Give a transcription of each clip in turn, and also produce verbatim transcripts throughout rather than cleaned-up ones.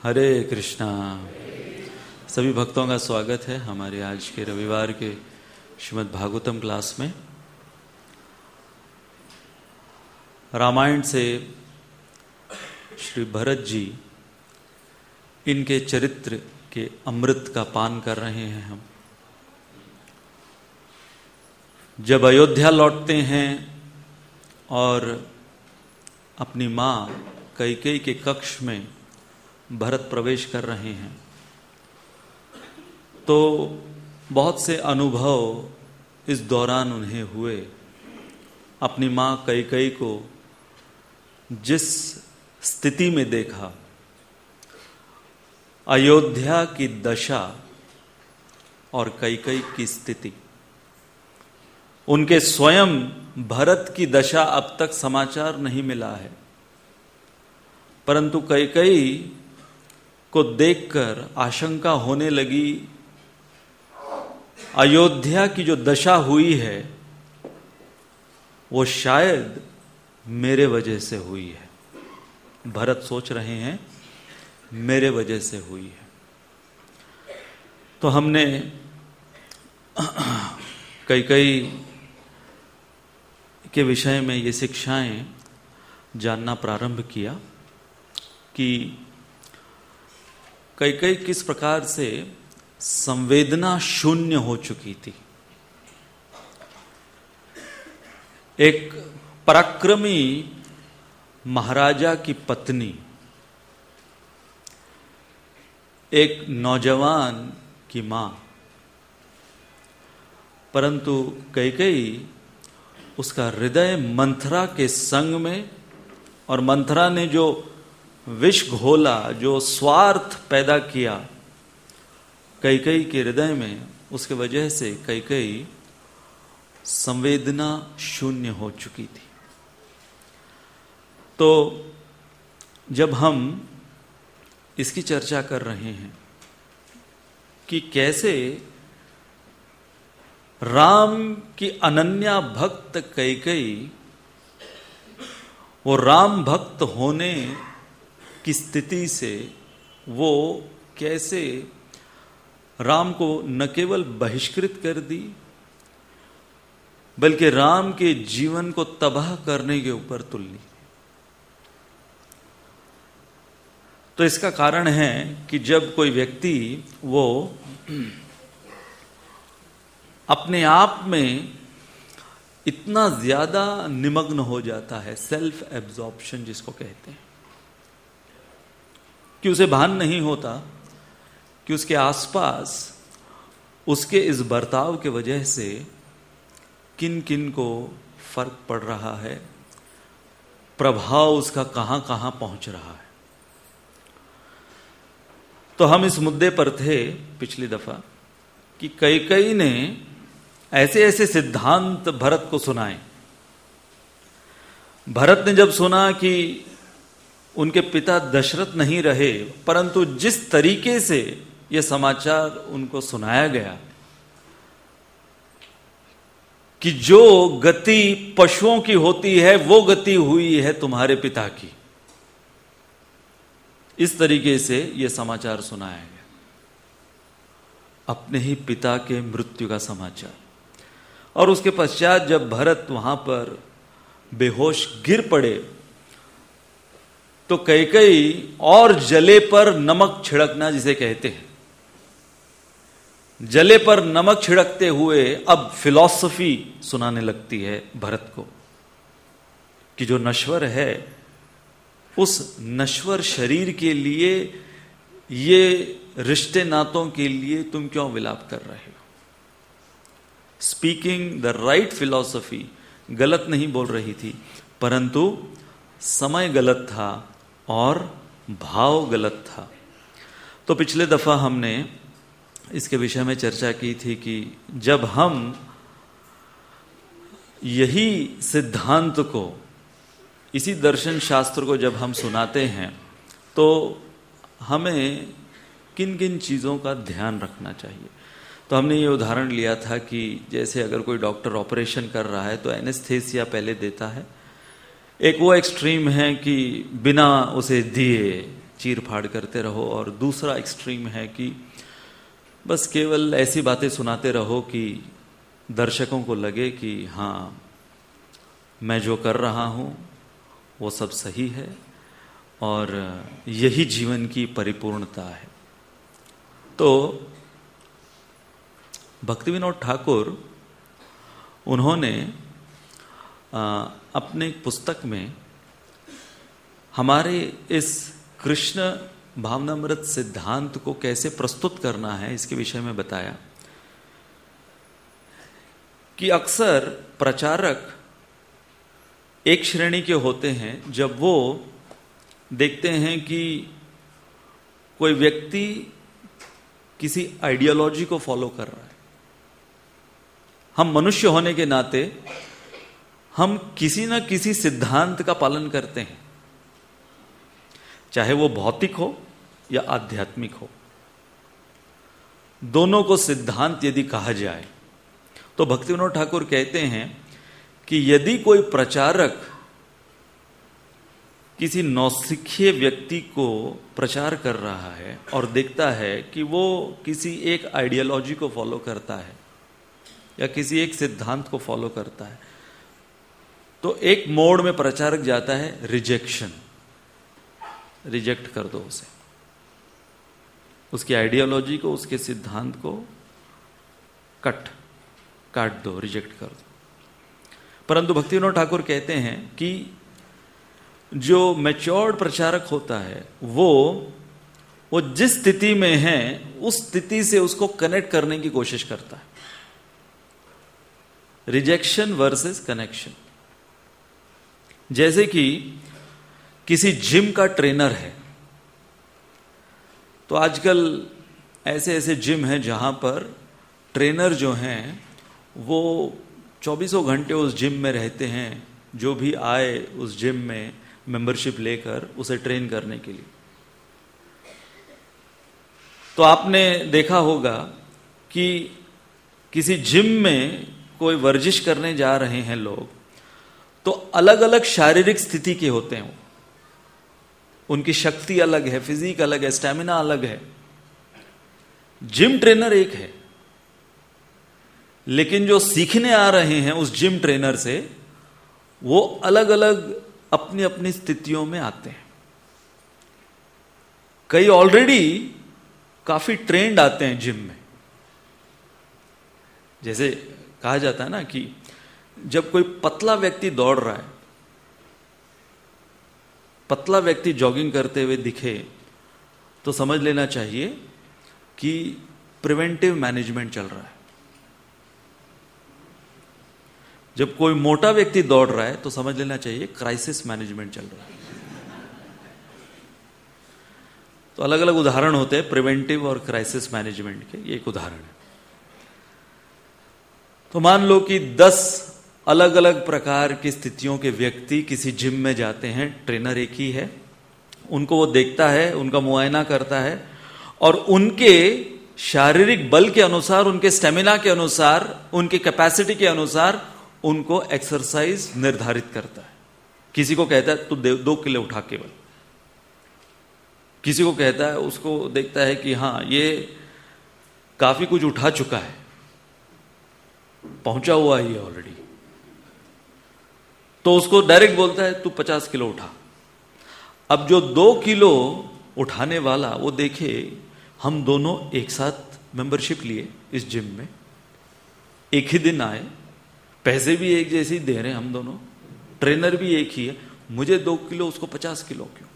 हरे कृष्णा। सभी भक्तों का स्वागत है हमारे आज के रविवार के श्रीमद् भागवतम क्लास में। रामायण से श्री भरत जी इनके चरित्र के अमृत का पान कर रहे हैं हम। जब अयोध्या लौटते हैं और अपनी माँ कैकेयी के कक्ष में भरत प्रवेश कर रहे हैं तो बहुत से अनुभव इस दौरान उन्हें हुए। अपनी माँ कैकेयी को जिस स्थिति में देखा, अयोध्या की दशा और कैकेयी की स्थिति, उनके स्वयं भरत की दशा अब तक समाचार नहीं मिला है, परंतु कैकेयी को देखकर आशंका होने लगी अयोध्या की जो दशा हुई है वो शायद मेरे वजह से हुई है। भरत सोच रहे हैं मेरे वजह से हुई है। तो हमने कैकेयी के विषय में ये शिक्षाएं जानना प्रारंभ किया कि कैकेयी किस प्रकार से संवेदना शून्य हो चुकी थी। एक पराक्रमी महाराजा की पत्नी एक नौजवान की मां, परंतु कैकेयी उसका हृदय मंथरा के संग में, और मंथरा ने जो विष घोला, जो स्वार्थ पैदा किया कैकेयी के हृदय में, उसके वजह से कैकेयी संवेदना शून्य हो चुकी थी। तो जब हम इसकी चर्चा कर रहे हैं कि कैसे राम की अनन्या भक्त कैकेयी वो राम भक्त होने की स्थिति से वो कैसे राम को न केवल बहिष्कृत कर दी बल्कि राम के जीवन को तबाह करने के ऊपर तुल ली। तो इसका कारण है कि जब कोई व्यक्ति वो अपने आप में इतना ज्यादा निमग्न हो जाता है, सेल्फ एब्जॉर्प्शन जिसको कहते हैं, कि उसे भान नहीं होता कि उसके आसपास उसके इस बर्ताव के वजह से किन किन को फर्क पड़ रहा है, प्रभाव उसका कहां कहां पहुंच रहा है। तो हम इस मुद्दे पर थे पिछली दफा कि कैकेयी ने ऐसे ऐसे सिद्धांत भरत को सुनाए। भरत ने जब सुना कि उनके पिता दशरथ नहीं रहे, परंतु जिस तरीके से यह समाचार उनको सुनाया गया कि जो गति पशुओं की होती है वो गति हुई है तुम्हारे पिता की, इस तरीके से यह समाचार सुनाया गया, अपने ही पिता के मृत्यु का समाचार। और उसके पश्चात जब भरत वहां पर बेहोश गिर पड़े तो कैकेयी और जले पर नमक छिड़कना जिसे कहते हैं, जले पर नमक छिड़कते हुए अब फिलॉसफी सुनाने लगती है भरत को कि जो नश्वर है उस नश्वर शरीर के लिए, ये रिश्ते नातों के लिए तुम क्यों विलाप कर रहे हो। स्पीकिंग द राइट फिलॉसफी, गलत नहीं बोल रही थी, परंतु समय गलत था और भाव गलत था। तो पिछले दफा हमने इसके विषय में चर्चा की थी कि जब हम यही सिद्धांत को, इसी दर्शन शास्त्र को जब हम सुनाते हैं तो हमें किन किन चीज़ों का ध्यान रखना चाहिए। तो हमने ये उदाहरण लिया था कि जैसे अगर कोई डॉक्टर ऑपरेशन कर रहा है तो एनेस्थेसिया पहले देता है। एक वो एक्सट्रीम है कि बिना उसे दिए चीर फाड़ करते रहो, और दूसरा एक्सट्रीम है कि बस केवल ऐसी बातें सुनाते रहो कि दर्शकों को लगे कि हाँ, मैं जो कर रहा हूँ वो सब सही है और यही जीवन की परिपूर्णता है। तो भक्तिविनोद ठाकुर उन्होंने आ, अपने पुस्तक में हमारे इस कृष्ण भावनामृत सिद्धांत को कैसे प्रस्तुत करना है इसके विषय में बताया कि अक्सर प्रचारक एक श्रेणी के होते हैं जब वो देखते हैं कि कोई व्यक्ति किसी आइडियोलॉजी को फॉलो कर रहा है। हम मनुष्य होने के नाते हम किसी ना किसी सिद्धांत का पालन करते हैं, चाहे वो भौतिक हो या आध्यात्मिक हो। दोनों को सिद्धांत यदि कहा जाए तो भक्तिविनोद ठाकुर कहते हैं कि यदि कोई प्रचारक किसी नौसिखिए व्यक्ति को प्रचार कर रहा है और देखता है कि वो किसी एक आइडियोलॉजी को फॉलो करता है या किसी एक सिद्धांत को फॉलो करता है, तो एक मोड में प्रचारक जाता है रिजेक्शन, रिजेक्ट कर दो उसे, उसकी आइडियोलॉजी को, उसके सिद्धांत को कट काट दो, रिजेक्ट कर दो। परंतु भक्तिविनोद ठाकुर कहते हैं कि जो मैच्योर्ड प्रचारक होता है वो वो जिस स्थिति में है उस स्थिति से उसको कनेक्ट करने की कोशिश करता है। Rejection versus connection. जैसे कि किसी जिम का ट्रेनर है, तो आजकल ऐसे ऐसे जिम हैं जहां पर ट्रेनर जो हैं वो चौबीसों घंटे उस जिम में रहते हैं, जो भी आए उस जिम में मेंबरशिप लेकर उसे ट्रेन करने के लिए। तो आपने देखा होगा कि किसी जिम में कोई वर्जिश करने जा रहे हैं लोग, तो अलग अलग शारीरिक स्थिति के होते हैं वो, उनकी शक्ति अलग है, फिजिक अलग है, स्टैमिना अलग है। जिम ट्रेनर एक है, लेकिन जो सीखने आ रहे हैं उस जिम ट्रेनर से वो अलग अलग अपनी अपनी स्थितियों में आते हैं। कई ऑलरेडी काफी ट्रेंड आते हैं जिम में। जैसे कहा जाता है ना कि जब कोई पतला व्यक्ति दौड़ रहा है, पतला व्यक्ति जॉगिंग करते हुए दिखे, तो समझ लेना चाहिए कि प्रिवेंटिव मैनेजमेंट चल रहा है। जब कोई मोटा व्यक्ति दौड़ रहा है तो समझ लेना चाहिए क्राइसिस मैनेजमेंट चल रहा है। तो अलग अलग उदाहरण होते हैं प्रिवेंटिव और क्राइसिस मैनेजमेंट के, ये एक उदाहरण है। तो मान लो कि दस अलग अलग प्रकार की स्थितियों के व्यक्ति किसी जिम में जाते हैं, ट्रेनर एक ही है, उनको वो देखता है, उनका मुआयना करता है और उनके शारीरिक बल के अनुसार, उनके स्टेमिना के अनुसार, उनकी कैपेसिटी के अनुसार उनको एक्सरसाइज निर्धारित करता है। किसी को कहता है तू दो किलो उठा केवल, किसी को कहता है, उसको देखता है कि हाँ ये काफी कुछ उठा चुका है, पहुंचा हुआ ही है ऑलरेडी, तो उसको डायरेक्ट बोलता है तू पचास किलो उठा। अब जो दो किलो उठाने वाला वो देखे हम दोनों एक साथ मेंबरशिप लिए इस जिम में, एक ही दिन आए, पैसे भी एक जैसे ही दे रहे हैं हम दोनों, ट्रेनर भी एक ही है, मुझे दो किलो उसको पचास किलो क्यों?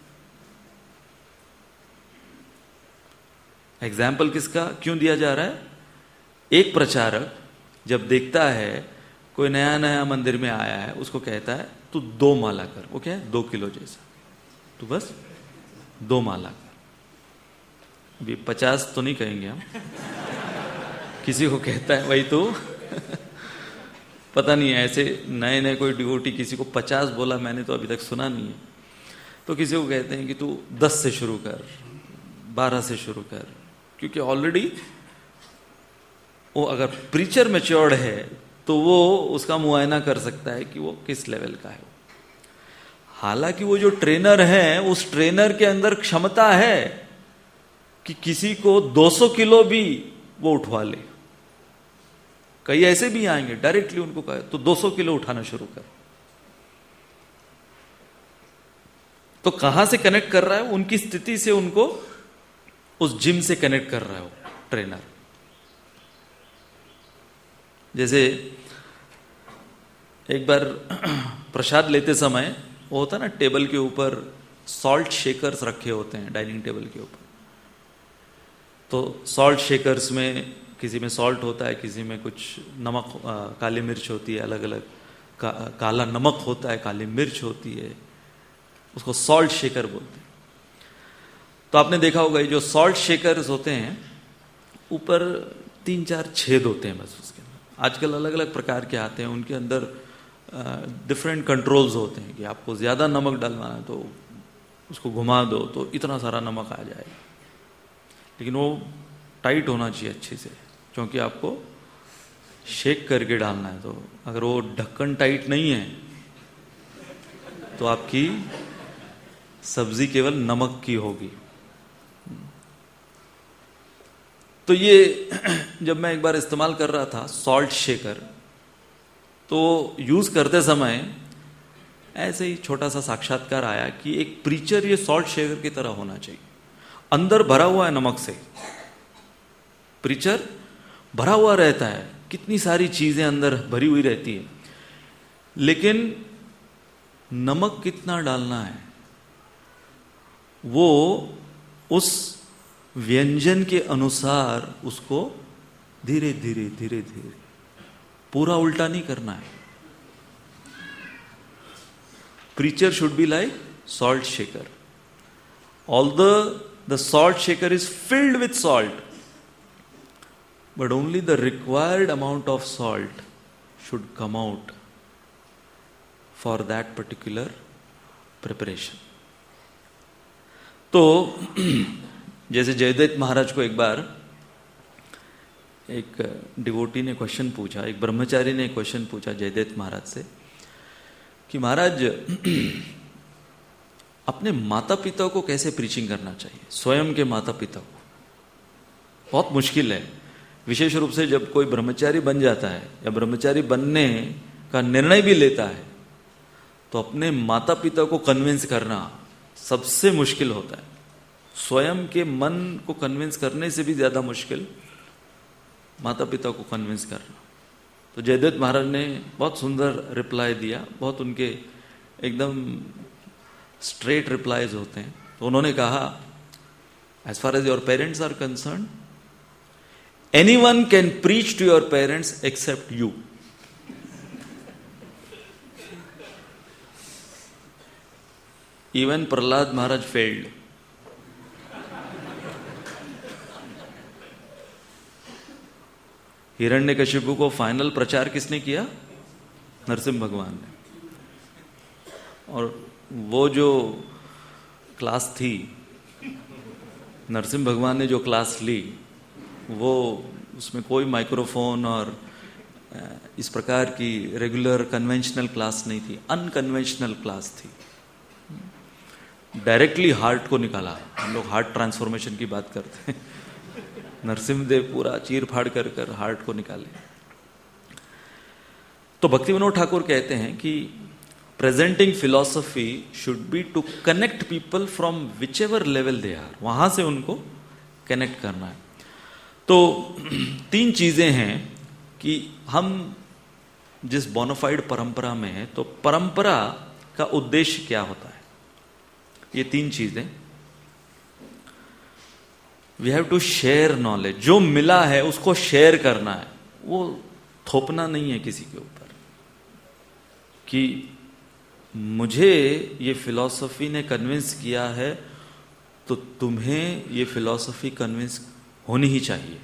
एग्जाम्पल किसका क्यों दिया जा रहा है? एक प्रचारक जब देखता है कोई नया नया मंदिर में आया है, उसको कहता है तू दो माला कर, वो क्या है दो किलो जैसा, तू बस दो माला कर। अभी पचास तो नहीं कहेंगे हम, किसी को कहता है वही तो पता नहीं है, ऐसे नए नए कोई डिवोटी किसी को पचास बोला मैंने तो अभी तक सुना नहीं है। तो किसी को कहते हैं कि तू दस से शुरू कर, बारह से शुरू कर, क्योंकि ऑलरेडी वो अगर प्रीचर मैच्योर्ड है तो वो उसका मुआयना कर सकता है कि वो किस लेवल का है। हालांकि वो जो ट्रेनर है, उस ट्रेनर के अंदर क्षमता है कि किसी को दो सौ किलो भी वो उठवा ले। कई ऐसे भी आएंगे डायरेक्टली उनको कहे तो दो सौ किलो उठाना शुरू कर। तो कहां से कनेक्ट कर रहा है? उनकी स्थिति से उनको उस जिम से कनेक्ट कर रहा है वो ट्रेनर। जैसे एक बार प्रसाद लेते समय वो होता है ना, टेबल के ऊपर सॉल्ट शेकर्स रखे होते हैं डाइनिंग टेबल के ऊपर। तो सॉल्ट शेकर्स में किसी में सॉल्ट होता है, किसी में कुछ नमक, आ, काली मिर्च होती है, अलग अलग का, काला नमक होता है, काली मिर्च होती है, उसको सॉल्ट शेकर बोलते हैं। तो आपने देखा होगा ये जो सॉल्ट शेकर्स होते हैं ऊपर तीन चार छेद होते हैं बस उसके अंदर। आजकल अलग अलग प्रकार के आते हैं, उनके अंदर डिफरेंट कंट्रोल्स होते हैं कि आपको ज़्यादा नमक डालना है तो उसको घुमा दो तो इतना सारा नमक आ जाएगा, लेकिन वो टाइट होना चाहिए अच्छे से, क्योंकि आपको शेक करके डालना है। तो अगर वो ढक्कन टाइट नहीं है तो आपकी सब्जी केवल नमक की होगी। तो ये जब मैं एक बार इस्तेमाल कर रहा था सॉल्ट शेकर, तो यूज करते समय ऐसे ही छोटा सा साक्षात्कार आया कि एक प्रीचर ये सॉल्ट शेकर की तरह होना चाहिए। अंदर भरा हुआ है नमक से, प्रीचर भरा हुआ रहता है, कितनी सारी चीजें अंदर भरी हुई रहती है, लेकिन नमक कितना डालना है वो उस व्यंजन के अनुसार उसको धीरे धीरे धीरे धीरे, पूरा उल्टा नहीं करना है। Preacher should be like salt shaker. Although the salt shaker is filled with salt, but only the required amount of salt should come out for that particular preparation. तो जैसे जयदेव महाराज को एक बार एक डिवोटी ने क्वेश्चन पूछा, एक ब्रह्मचारी ने क्वेश्चन पूछा जयदेव महाराज से कि महाराज अपने माता पिता को कैसे प्रीचिंग करना चाहिए, स्वयं के माता पिता को। बहुत मुश्किल है, विशेष रूप से जब कोई ब्रह्मचारी बन जाता है या ब्रह्मचारी बनने का निर्णय भी लेता है तो अपने माता पिता को कन्विंस करना सबसे मुश्किल होता है। स्वयं के मन को कन्विंस करने से भी ज्यादा मुश्किल माता पिता को कन्विंस करना। तो जयदेव महाराज ने बहुत सुंदर रिप्लाई दिया, बहुत उनके एकदम स्ट्रेट रिप्लाईज होते हैं। तो उन्होंने कहा, as far as your parents are concerned, any one can preach to your parents except you. Even Prahlad Maharaj failed. Hiranyakashipu को फाइनल प्रचार किसने किया? नरसिंह भगवान ने। और वो जो क्लास थी, नरसिंह भगवान ने जो क्लास ली, वो उसमें कोई माइक्रोफोन और इस प्रकार की रेगुलर कन्वेंशनल क्लास नहीं थी, अनकन्वेंशनल क्लास थी। डायरेक्टली हार्ट को निकाला। हम लोग हार्ट ट्रांसफॉर्मेशन की बात करते हैं, नरसिंहदेव पूरा चीर फाड़ कर कर हार्ट को निकाले। तो भक्ति विनोद ठाकुर कहते हैं कि presenting philosophy should be to connect people from whichever level they are, वहां से उनको कनेक्ट करना है। तो तीन चीजें हैं कि हम जिस बोनाफाइड परंपरा में है, तो परंपरा का उद्देश्य क्या होता है, ये तीन चीजें। We have to share knowledge, जो मिला है उसको शेयर करना है, वो थोपना नहीं है किसी के ऊपर कि मुझे ये फिलॉसफी ने कन्विंस किया है तो तुम्हें ये फिलॉसफी कन्विंस होनी ही चाहिए।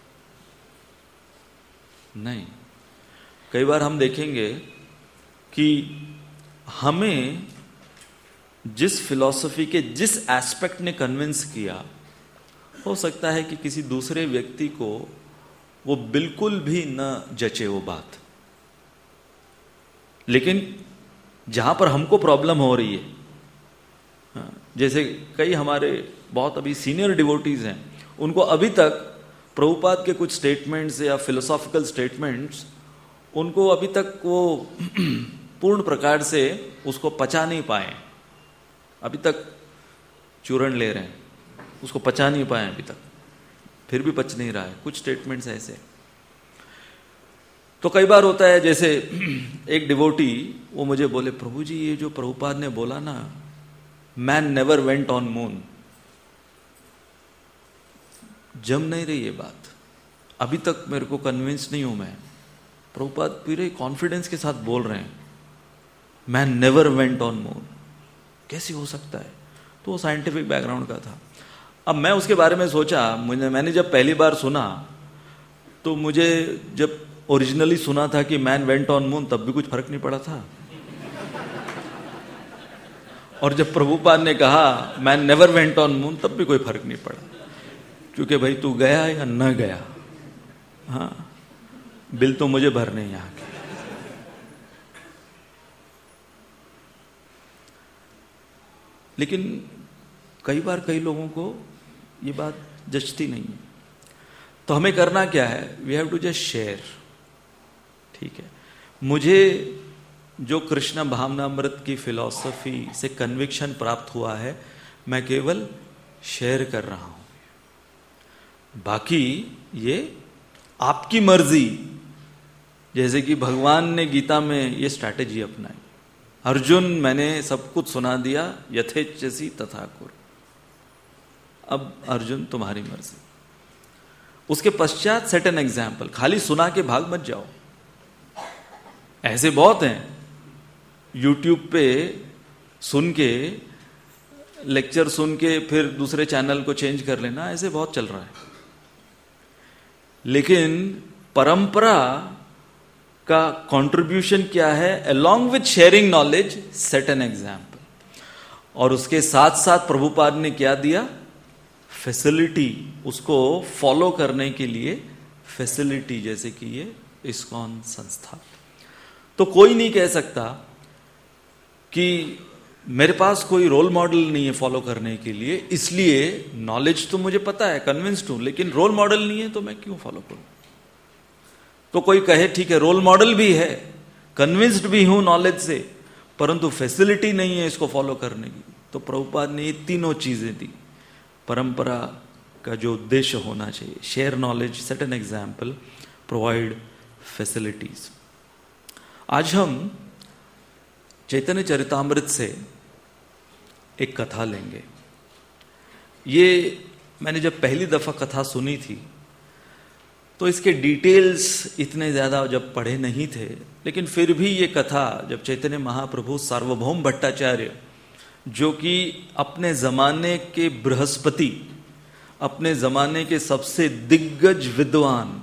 नहीं, कई बार हम देखेंगे कि हमें जिस फिलॉसफी के जिस एस्पेक्ट ने कन्विंस किया, हो सकता है कि किसी दूसरे व्यक्ति को वो बिल्कुल भी न जचे वो बात, लेकिन जहां पर हमको प्रॉब्लम हो रही है, जैसे कई हमारे बहुत अभी सीनियर डिवोटीज हैं, उनको अभी तक प्रभुपाद के कुछ स्टेटमेंट्स या फिलोसॉफिकल स्टेटमेंट्स उनको अभी तक वो पूर्ण प्रकार से उसको पचा नहीं पाए, अभी तक चूर्ण ले रहे हैं, उसको पचा नहीं पाए अभी तक, फिर भी पच नहीं रहा है कुछ स्टेटमेंट्स ऐसे। तो कई बार होता है, जैसे एक डिवोटी वो मुझे बोले, प्रभु जी ये जो प्रभुपाद ने बोला ना, man never went on moon, जम नहीं रही ये बात, अभी तक मेरे को कन्विंस नहीं हूं मैं। प्रभुपाद पूरे कॉन्फिडेंस के साथ बोल रहे हैं, man never went on moon, कैसे हो सकता है? तो वो साइंटिफिक बैकग्राउंड का था। अब मैं उसके बारे में सोचा, मुझे मैंने जब पहली बार सुना तो मुझे जब ओरिजिनली सुना था कि मैन वेंट ऑन मून, तब भी कुछ फर्क नहीं पड़ा था, और जब प्रभुपाद ने कहा man never went on moon, तब भी कोई फर्क नहीं पड़ा, क्योंकि भाई तू गया या न गया, हाँ बिल तो मुझे भरने यहाँ के। लेकिन कई बार कई लोगों को ये बात जचती नहीं है, तो हमें करना क्या है, we have to just share. ठीक है, मुझे जो कृष्ण भावनामृत की फिलॉसफी से कन्विक्शन प्राप्त हुआ है, मैं केवल शेयर कर रहा हूं, बाकी ये आपकी मर्जी। जैसे कि भगवान ने गीता में ये स्ट्रैटेजी अपनाई, अर्जुन मैंने सब कुछ सुना दिया, यथेच्छसी तथा कुरु, अब अर्जुन तुम्हारी मर्जी। उसके पश्चात सेट एन एग्जाम्पल, खाली सुना के भाग मत जाओ। ऐसे बहुत हैं यूट्यूब पे सुन के, लेक्चर सुन के फिर दूसरे चैनल को चेंज कर लेना, ऐसे बहुत चल रहा है। लेकिन परंपरा का कंट्रीब्यूशन क्या है, along with sharing knowledge set an example. और उसके साथ साथ प्रभुपाद ने क्या दिया, फैसिलिटी, उसको फॉलो करने के लिए फैसिलिटी, जैसे कि ये इस्कॉन संस्था। तो कोई नहीं कह सकता कि मेरे पास कोई रोल मॉडल नहीं है फॉलो करने के लिए, इसलिए नॉलेज तो मुझे पता है, कन्विंस्ड हूं, लेकिन रोल मॉडल नहीं है तो मैं क्यों फॉलो करूं। तो कोई कहे ठीक है रोल मॉडल भी है, कन्विंस्ड भी हूं नॉलेज से, परंतु फैसिलिटी नहीं है इसको फॉलो करने की। तो प्रभुपाद ने ये तीनों चीजें दी। परंपरा का जो उद्देश्य होना चाहिए, share knowledge, set an example, provide facilities. आज हम चैतन्य चरितामृत से एक कथा लेंगे। ये मैंने जब पहली दफा कथा सुनी थी तो इसके डिटेल्स इतने ज्यादा जब पढ़े नहीं थे, लेकिन फिर भी ये कथा जब चैतन्य महाप्रभु सार्वभौम भट्टाचार्य, जो कि अपने जमाने के बृहस्पति, अपने जमाने के सबसे दिग्गज विद्वान,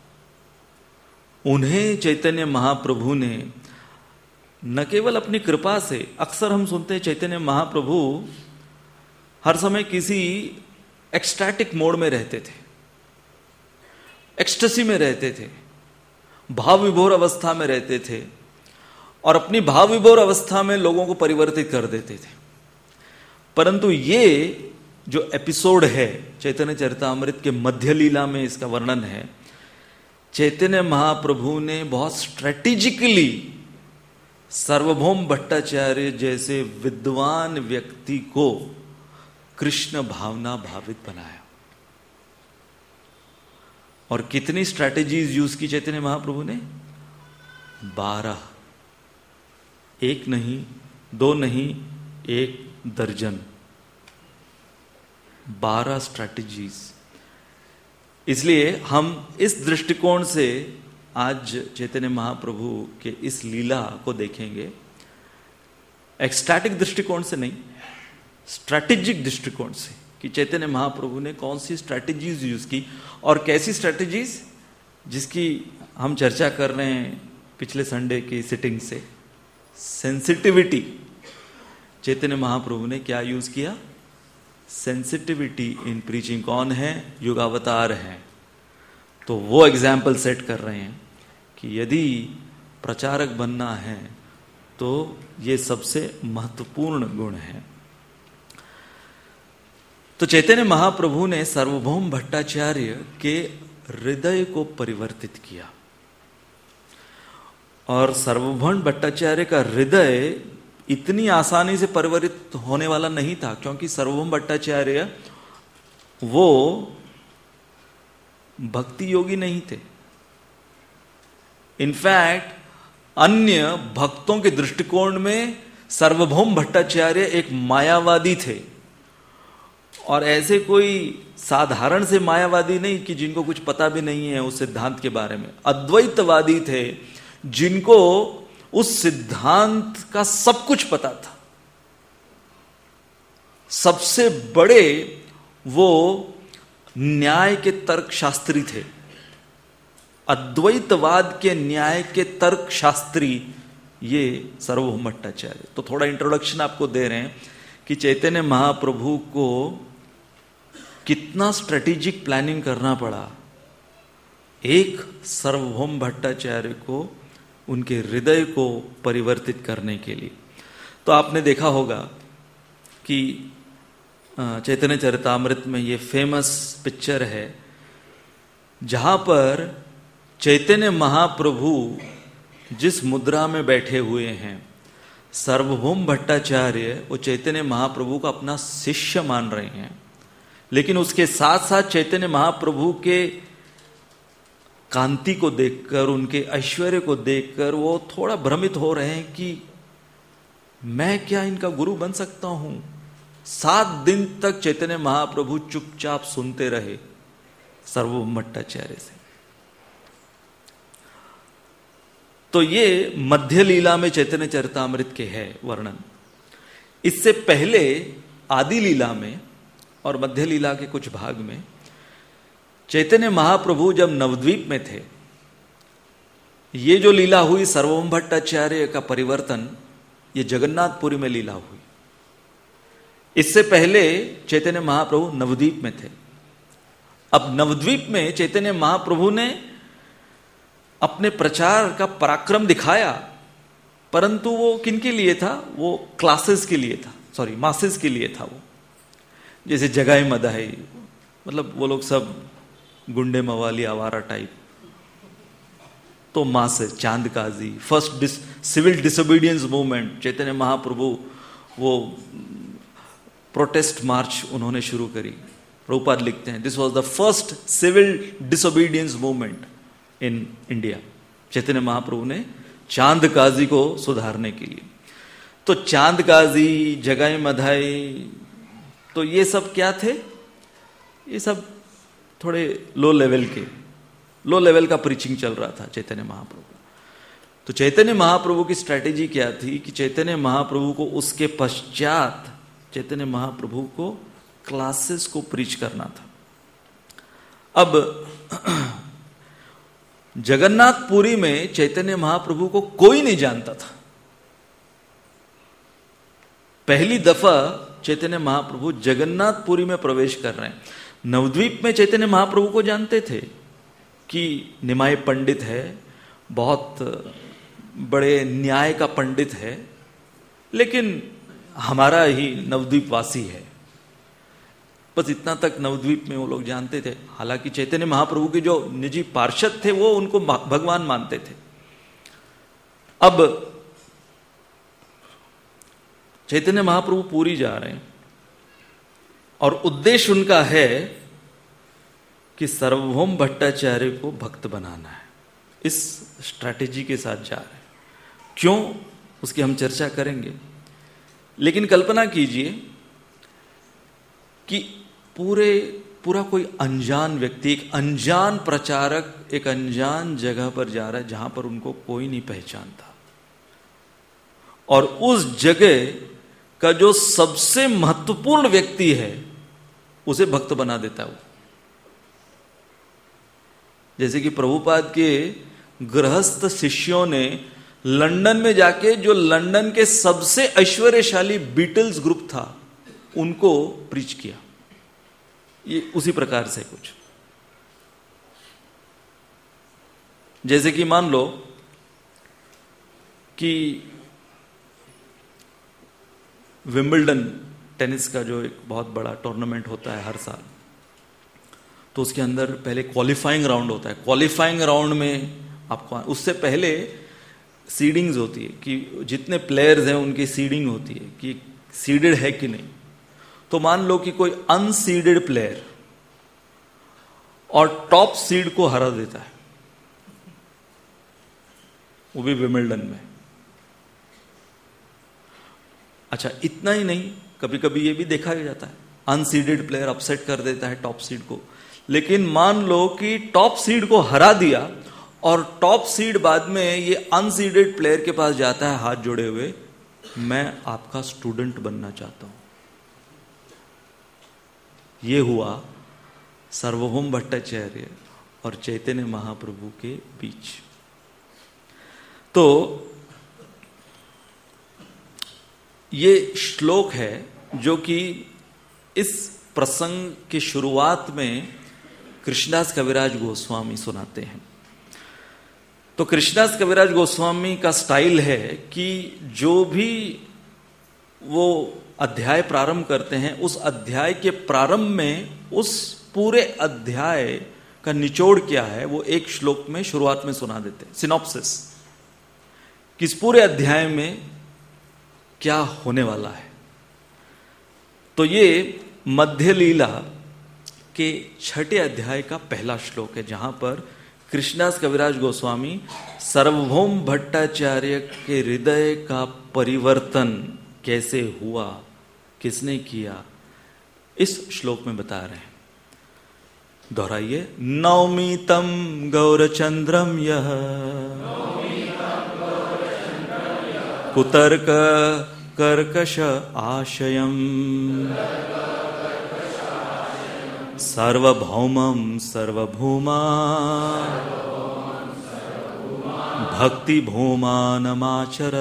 उन्हें चैतन्य महाप्रभु ने न केवल अपनी कृपा से, अक्सर हम सुनते हैं चैतन्य महाप्रभु हर समय किसी एक्सटैटिक मोड में रहते थे, एक्सटेसी में रहते थे, भाव विभोर अवस्था में रहते थे, और अपनी भाव विभोर अवस्था में लोगों को परिवर्तित कर देते थे। परंतु ये जो एपिसोड है चैतन्य चरितामृत के मध्य लीला में, इसका वर्णन है, चैतन्य महाप्रभु ने बहुत स्ट्रेटेजिकली सार्वभौम भट्टाचार्य जैसे विद्वान व्यक्ति को कृष्ण भावना भावित बनाया। और कितनी स्ट्रैटेजीज यूज की चैतन्य महाप्रभु ने? बारह, एक नहीं, दो नहीं, एक दर्जन, बारह स्ट्रैटेजीज। इसलिए हम इस दृष्टिकोण से आज चैतन्य महाप्रभु के इस लीला को देखेंगे, एक्सटैटिक दृष्टिकोण से नहीं, स्ट्रैटेजिक दृष्टिकोण से, कि चैतन्य महाप्रभु ने कौन सी स्ट्रैटेजीज यूज की। और कैसी स्ट्रैटेजीज, जिसकी हम चर्चा कर रहे हैं पिछले संडे की सिटिंग से, सेंसिटिविटी। चैतन्य महाप्रभु ने क्या यूज किया? Sensitivity in preaching. कौन है? युगावतार हैं। तो वो एग्जाम्पल सेट कर रहे हैं कि यदि प्रचारक बनना है तो ये सबसे महत्वपूर्ण गुण है। तो चैतन्य महाप्रभु ने सार्वभौम भट्टाचार्य के हृदय को परिवर्तित किया, और सार्वभौम भट्टाचार्य का हृदय इतनी आसानी से परिवर्तित होने वाला नहीं था, क्योंकि सार्वभौम भट्टाचार्य वो भक्ति योगी नहीं थे। इनफैक्ट अन्य भक्तों के दृष्टिकोण में सार्वभौम भट्टाचार्य एक मायावादी थे, और ऐसे कोई साधारण से मायावादी नहीं कि जिनको कुछ पता भी नहीं है उस सिद्धांत के बारे में। अद्वैतवादी थे जिनको उस सिद्धांत का सब कुछ पता था। सबसे बड़े वो न्याय के तर्क शास्त्री थे, अद्वैतवाद के न्याय के तर्क शास्त्री ये सार्वभौम भट्टाचार्य। तो थोड़ा इंट्रोडक्शन आपको दे रहे हैं कि चैतन्य महाप्रभु को कितना स्ट्रेटेजिक प्लानिंग करना पड़ा एक सार्वभौम भट्टाचार्य को उनके हृदय को परिवर्तित करने के लिए। तो आपने देखा होगा कि चैतन्य चरितामृत में ये फेमस पिक्चर है जहां पर चैतन्य महाप्रभु जिस मुद्रा में बैठे हुए हैं, सार्वभौम भट्टाचार्य वो चैतन्य महाप्रभु को अपना शिष्य मान रहे हैं, लेकिन उसके साथ साथ चैतन्य महाप्रभु के कांति को देखकर, उनके ऐश्वर्य को देखकर वो थोड़ा भ्रमित हो रहे हैं कि मैं क्या इनका गुरु बन सकता हूं। सात दिन तक चैतन्य महाप्रभु चुपचाप सुनते रहे सार्वभौम भट्टाचार्य से। तो ये मध्य लीला में चैतन्य चरितामृत के है वर्णन। इससे पहले आदि लीला में और मध्य लीला के कुछ भाग में चैतन्य महाप्रभु जब नवद्वीप में थे, ये जो लीला हुई सार्वभौम भट्टाचार्य का परिवर्तन, ये जगन्नाथपुरी में लीला हुई। इससे पहले चैतन्य महाप्रभु नवद्वीप में थे। अब नवद्वीप में चैतन्य महाप्रभु ने अपने प्रचार का पराक्रम दिखाया, परंतु वो किनके लिए था? वो क्लासेस के लिए था, सॉरी मासेस के लिए था। वो जैसे जगाई मदाई, मतलब वो लोग सब गुंडे मवाली आवारा टाइप। तो मासेस, चांद काजी, फर्स्ट डिस, civil disobedience movement, Chaitanya Mahaprabhu वो प्रोटेस्ट मार्च उन्होंने शुरू करी। प्रभुपाद लिखते हैं this was the first civil disobedience movement in India. Chaitanya Mahaprabhu ने चांद काजी को सुधारने के लिए। तो चांद काजी, जगाई मधाई, तो ये सब क्या थे? ये सब थोड़े लो लेवल के, लो लेवल का प्रीचिंग चल रहा था चैतन्य महाप्रभु। तो चैतन्य महाप्रभु की स्ट्रैटेजी क्या थी कि चैतन्य महाप्रभु को उसके पश्चात चैतन्य महाप्रभु को क्लासेस को प्रीच करना था। अब जगन्नाथपुरी में चैतन्य महाप्रभु को कोई नहीं जानता था। पहली दफा चैतन्य महाप्रभु जगन्नाथपुरी में प्रवेश कर रहे हैं। नवद्वीप में चैतन्य महाप्रभु को जानते थे कि निमाय पंडित है, बहुत बड़े न्याय का पंडित है, लेकिन हमारा ही नवद्वीप वासी है, बस इतना तक नवद्वीप में वो लोग जानते थे। हालांकि चैतन्य महाप्रभु के जो निजी पार्षद थे वो उनको भगवान मानते थे। अब चैतन्य महाप्रभु पूरी जा रहे हैं और उद्देश्य उनका है कि सार्वभौम भट्टाचार्य को भक्त बनाना है। इस स्ट्रैटेजी के साथ जा रहे हैं। क्यों, उसकी हम चर्चा करेंगे। लेकिन कल्पना कीजिए कि पूरे पूरा कोई अनजान व्यक्ति, एक अनजान प्रचारक एक अनजान जगह पर जा रहा है जहां पर उनको कोई नहीं पहचानता, और उस जगह का जो सबसे महत्वपूर्ण व्यक्ति है उसे भक्त बना देता है वो। जैसे कि प्रभुपाद के गृहस्थ शिष्यों ने लंदन में जाके जो लंदन के सबसे ऐश्वर्यशाली बीटल्स ग्रुप था उनको प्रीच किया। ये उसी प्रकार से कुछ, जैसे कि मान लो कि विंबलडन टेनिस का जो एक बहुत बड़ा टूर्नामेंट होता है हर साल, तो उसके अंदर पहले क्वालिफाइंग राउंड होता है। क्वालिफाइंग राउंड में आपको, उससे पहले सीडिंग्स होती है कि जितने प्लेयर्स हैं उनकी सीडिंग होती है कि सीडेड है कि नहीं। तो मान लो कि कोई अनसीडेड प्लेयर और टॉप सीड को हरा देता है, वो भी विंबलडन में। अच्छा, इतना ही नहीं, कभी कभी ये भी देखा जाता है अनसीडेड प्लेयर अपसेट कर देता है टॉप सीड को। लेकिन मान लो कि टॉप सीड को हरा दिया और टॉप सीड बाद में ये अनसीडेड प्लेयर के पास जाता है हाथ जोड़े हुए, मैं आपका स्टूडेंट बनना चाहता हूं। ये हुआ सार्वभौम भट्टाचार्य और चैतन्य महाप्रभु के बीच। तो ये श्लोक है जो कि इस प्रसंग की शुरुआत में कृष्णदास कविराज गोस्वामी सुनाते हैं। तो कृष्णदास कविराज गोस्वामी का स्टाइल है कि जो भी वो अध्याय प्रारंभ करते हैं, उस अध्याय के प्रारंभ में उस पूरे अध्याय का निचोड़ क्या है वो एक श्लोक में शुरुआत में सुना देते हैं, सिनॉप्सिस, किस पूरे अध्याय में क्या होने वाला है। तो ये मध्य लीला के छठे अध्याय का पहला श्लोक है, जहां पर कृष्णदास कविराज गोस्वामी सार्वभौम भट्टाचार्य के हृदय का परिवर्तन कैसे हुआ, किसने किया, इस श्लोक में बता रहे हैं। दोहराइए। नौमी तम गौरचंद्रम यह कुतर्क कर्कश आशयम सार्वभौमं सर्वभूमा भक्ति भूमानमाचर।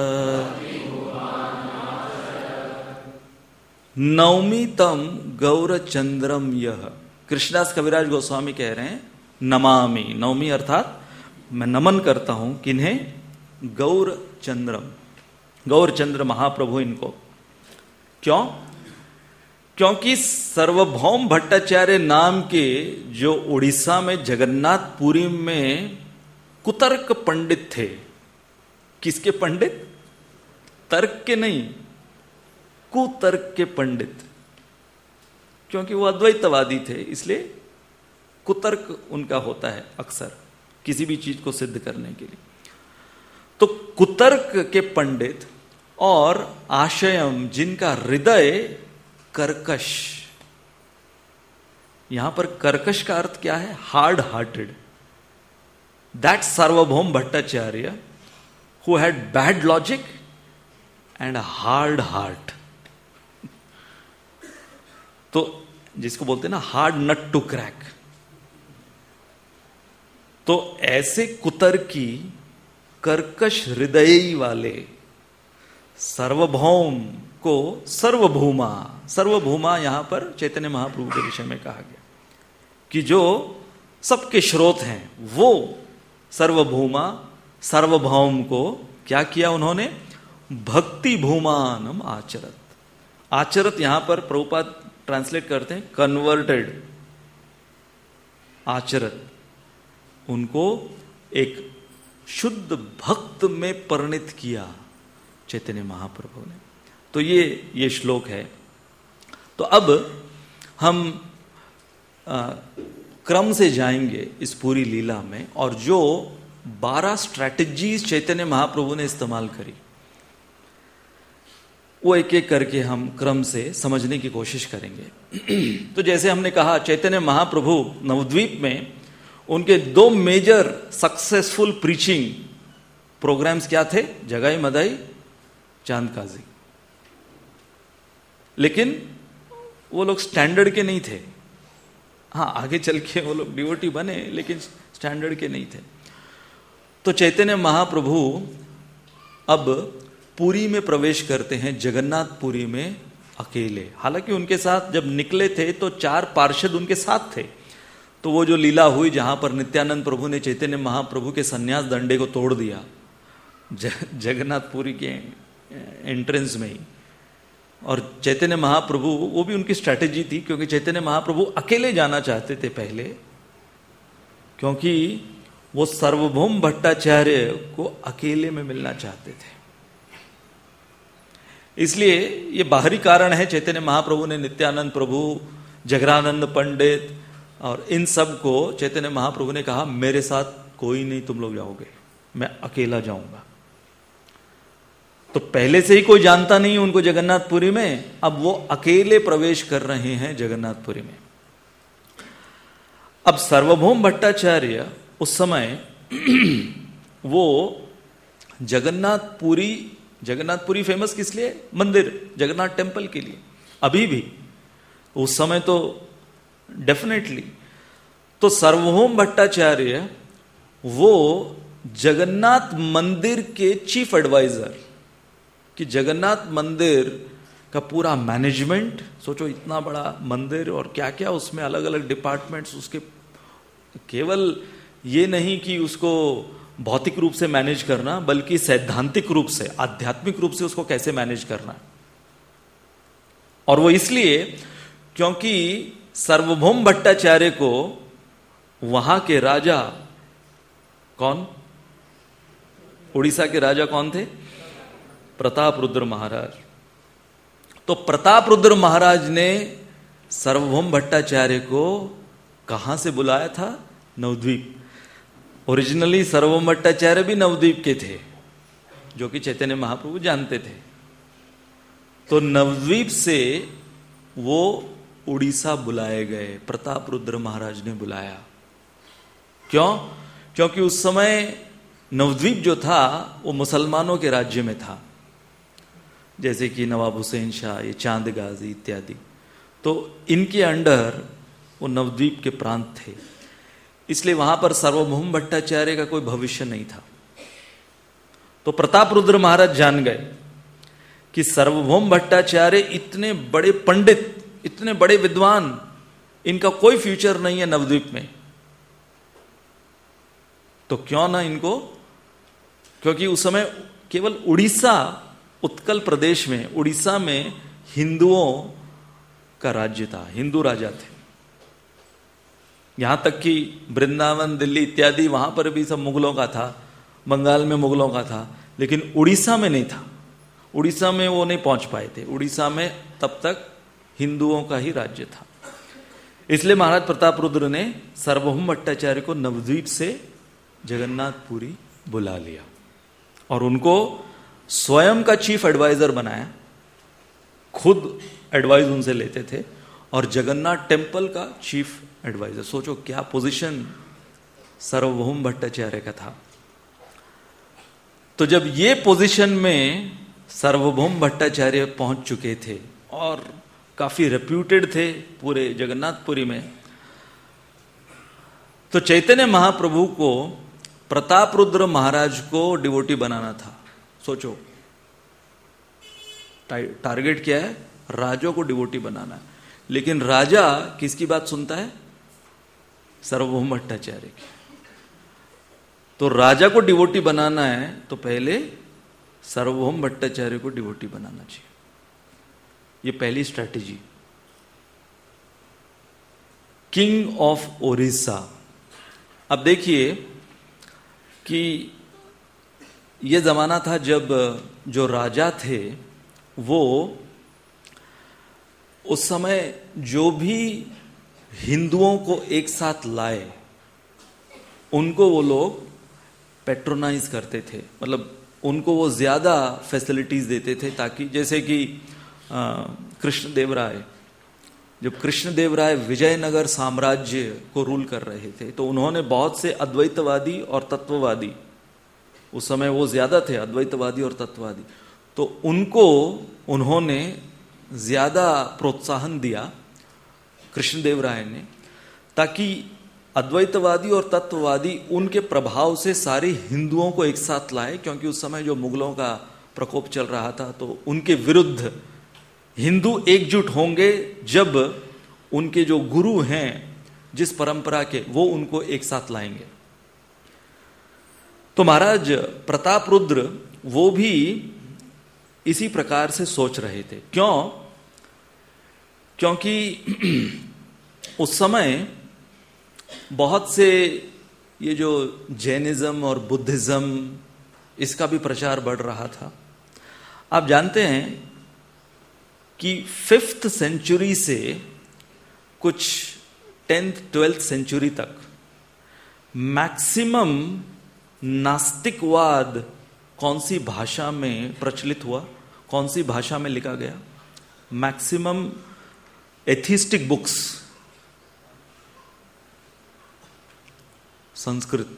नवमी तम गौरचंद्रम यह, कृष्णदास कविराज गोस्वामी कह रहे हैं नमामि, नवमी अर्थात मैं नमन करता हूं किन्हें, गौरचंद्रम, गौरचंद्र महाप्रभु इनको। क्यों? क्योंकि सार्वभौम भट्टाचार्य नाम के जो उड़ीसा में जगन्नाथपुरी में कुतर्क पंडित थे। किसके पंडित? तर्क के नहीं, कुतर्क के पंडित। क्योंकि वो अद्वैतवादी थे, इसलिए कुतर्क उनका होता है अक्सर किसी भी चीज को सिद्ध करने के लिए। तो कुतर्क के पंडित और आशयम, जिनका हृदय कर्कश, यहां पर कर्कश का अर्थ क्या है? Hard hearted. That Sarvabhauma Bhattacharya who had bad logic and hard heart. तो जिसको बोलते हैं ना हार्ड नट टू क्रैक, तो ऐसे कुतर्की कर्कश हृदय वाले सार्वभौम को सर्वभूमा, सर्वभूमा यहां पर चैतन्य महाप्रभु के विषय में कहा गया कि जो सबके स्रोत हैं, वो सर्वभूमा सार्वभौम को क्या किया उन्होंने? भक्ति भूमानम आचरत। आचरत यहां पर प्रभुपाद ट्रांसलेट करते हैं कन्वर्टेड। आचरत, उनको एक शुद्ध भक्त में परिणित किया चैतन्य महाप्रभु ने। तो ये ये श्लोक है। तो अब हम आ, क्रम से जाएंगे इस पूरी लीला में, और जो बारह स्ट्रैटेजीज चैतन्य महाप्रभु ने इस्तेमाल करी वो एक एक करके हम क्रम से समझने की कोशिश करेंगे। तो जैसे हमने कहा, चैतन्य महाप्रभु नवद्वीप में उनके दो मेजर सक्सेसफुल प्रीचिंग प्रोग्राम्स क्या थे? जगाई मदाई, चांद काजी। लेकिन वो लोग स्टैंडर्ड के नहीं थे। हाँ, आगे चल के वो लोग डिवोटी बने, लेकिन स्टैंडर्ड के नहीं थे। तो चैतन्य महाप्रभु अब पुरी में प्रवेश करते हैं, जगन्नाथपुरी में अकेले। हालांकि उनके साथ जब निकले थे तो चार पार्षद उनके साथ थे। तो वो जो लीला हुई जहां पर नित्यानंद प्रभु ने चैतन्य महाप्रभु के सन्यास दंडे को तोड़ दिया जगन्नाथपुरी के एंट्रेंस में ही, और चैतन्य महाप्रभु, वो भी उनकी स्ट्रैटेजी थी, क्योंकि चैतन्य महाप्रभु अकेले जाना चाहते थे पहले, क्योंकि वो सार्वभौम भट्टाचार्य को अकेले में मिलना चाहते थे। इसलिए ये बाहरी कारण है, चैतन्य महाप्रभु ने नित्यानंद प्रभु, जगरानंद पंडित और इन सब को चैतन्य महाप्रभु ने कहा मेरे साथ कोई नहीं, तुम लोग जाओगे, मैं अकेला जाऊंगा। तो पहले से ही कोई जानता नहीं उनको जगन्नाथपुरी में, अब वो अकेले प्रवेश कर रहे हैं जगन्नाथपुरी में। अब सार्वभौम भट्टाचार्य उस समय वो जगन्नाथपुरी, जगन्नाथपुरी फेमस किस लिए? मंदिर, जगन्नाथ टेम्पल के लिए। अभी भी उस समय तो डेफिनेटली, तो सार्वभौम भट्टाचार्य वो जगन्नाथ मंदिर के चीफ एडवाइजर, कि जगन्नाथ मंदिर का पूरा मैनेजमेंट, सोचो इतना बड़ा मंदिर और क्या क्या उसमें अलग अलग डिपार्टमेंट्स, उसके केवल ये नहीं कि उसको भौतिक रूप से मैनेज करना, बल्कि सैद्धांतिक रूप से, आध्यात्मिक रूप से उसको कैसे मैनेज करना। और वो इसलिए क्योंकि सार्वभौम भट्टाचार्य को वहां के राजा, कौन? उड़ीसा के राजा कौन थे? प्रताप रुद्र महाराज। तो प्रताप रुद्र महाराज ने सार्वभौम भट्टाचार्य को कहां से बुलाया था? नवद्वीप। ओरिजिनली सार्वभौम भट्टाचार्य भी नवद्वीप के थे, जो कि चैतन्य महाप्रभु जानते थे। तो नवद्वीप से वो उड़ीसा बुलाए गए, प्रताप रुद्र महाराज ने बुलाया। क्यों? क्योंकि उस समय नवद्वीप जो था वो मुसलमानों के राज्य में था, जैसे कि नवाब हुसैन शाह, ये चांद गाजी इत्यादि। तो इनके अंडर वो नवद्वीप के प्रांत थे, इसलिए वहां पर सार्वभौम भट्टाचार्य का कोई भविष्य नहीं था। तो प्रताप रुद्र महाराज जान गए कि सार्वभौम भट्टाचार्य इतने बड़े पंडित, इतने बड़े विद्वान, इनका कोई फ्यूचर नहीं है नवद्वीप में। तो क्यों ना इनको, क्योंकि उस समय केवल उड़ीसा, उत्कल प्रदेश में, उड़ीसा में हिंदुओं का राज्य था, हिंदू राजा थे। यहां तक कि वृंदावन, दिल्ली इत्यादि वहां पर भी सब मुगलों का था, बंगाल में मुगलों का था, लेकिन उड़ीसा में नहीं था। उड़ीसा में वो नहीं पहुंच पाए थे, उड़ीसा में तब तक हिंदुओं का ही राज्य था। इसलिए महाराज प्रताप रुद्र ने सार्वभौम भट्टाचार्य को नवद्वीप से जगन्नाथपुरी बुला लिया और उनको स्वयं का चीफ एडवाइजर बनाया, खुद एडवाइस उनसे लेते थे, और जगन्नाथ टेम्पल का चीफ एडवाइजर। सोचो क्या पोजीशन सार्वभौम भट्टाचार्य का था। तो जब ये पोजीशन में सार्वभौम भट्टाचार्य पहुंच चुके थे और काफी रेप्यूटेड थे पूरे जगन्नाथपुरी में, तो चैतन्य महाप्रभु को प्रताप रुद्र महाराज को डिवोटी बनाना था। सोचो टारगेट क्या है? राजा को डिवोटी बनाना है। लेकिन राजा किसकी बात सुनता है? सार्वभौम भट्टाचार्य की। तो राजा को डिवोटी बनाना है तो पहले सार्वभौम भट्टाचार्य को डिवोटी बनाना चाहिए। ये पहली स्ट्रैटेजी। King of Odisha. अब देखिए कि यह जमाना था जब जो राजा थे वो उस समय जो भी हिंदुओं को एक साथ लाए उनको वो लोग पेट्रोनाइज करते थे, मतलब उनको वो ज्यादा फैसिलिटीज देते थे, ताकि जैसे कि कृष्णदेवराय, जब कृष्णदेवराय विजयनगर साम्राज्य को रूल कर रहे थे तो उन्होंने बहुत से अद्वैतवादी और तत्ववादी, उस समय वो ज्यादा थे अद्वैतवादी और तत्ववादी, तो उनको उन्होंने ज्यादा प्रोत्साहन दिया कृष्णदेवराय ने, ताकि अद्वैतवादी और तत्ववादी उनके प्रभाव से सारे हिंदुओं को एक साथ लाए, क्योंकि उस समय जो मुगलों का प्रकोप चल रहा था तो उनके विरुद्ध हिंदू एकजुट होंगे जब उनके जो गुरु हैं जिस परंपरा के, वो उनको एक साथ लाएंगे। तो महाराज प्रताप रुद्र वो भी इसी प्रकार से सोच रहे थे। क्यों? क्योंकि उस समय बहुत से ये जो जैनिज्म और बुद्धिज्म, इसका भी प्रचार बढ़ रहा था। आप जानते हैं कि फिफ्थ सेंचुरी से कुछ टेंथ ट्वेल्थ सेंचुरी तक मैक्सिमम नास्तिकवाद कौन सी भाषा में प्रचलित हुआ, कौन सी भाषा में लिखा गया? Maximum atheistic books Sanskrit.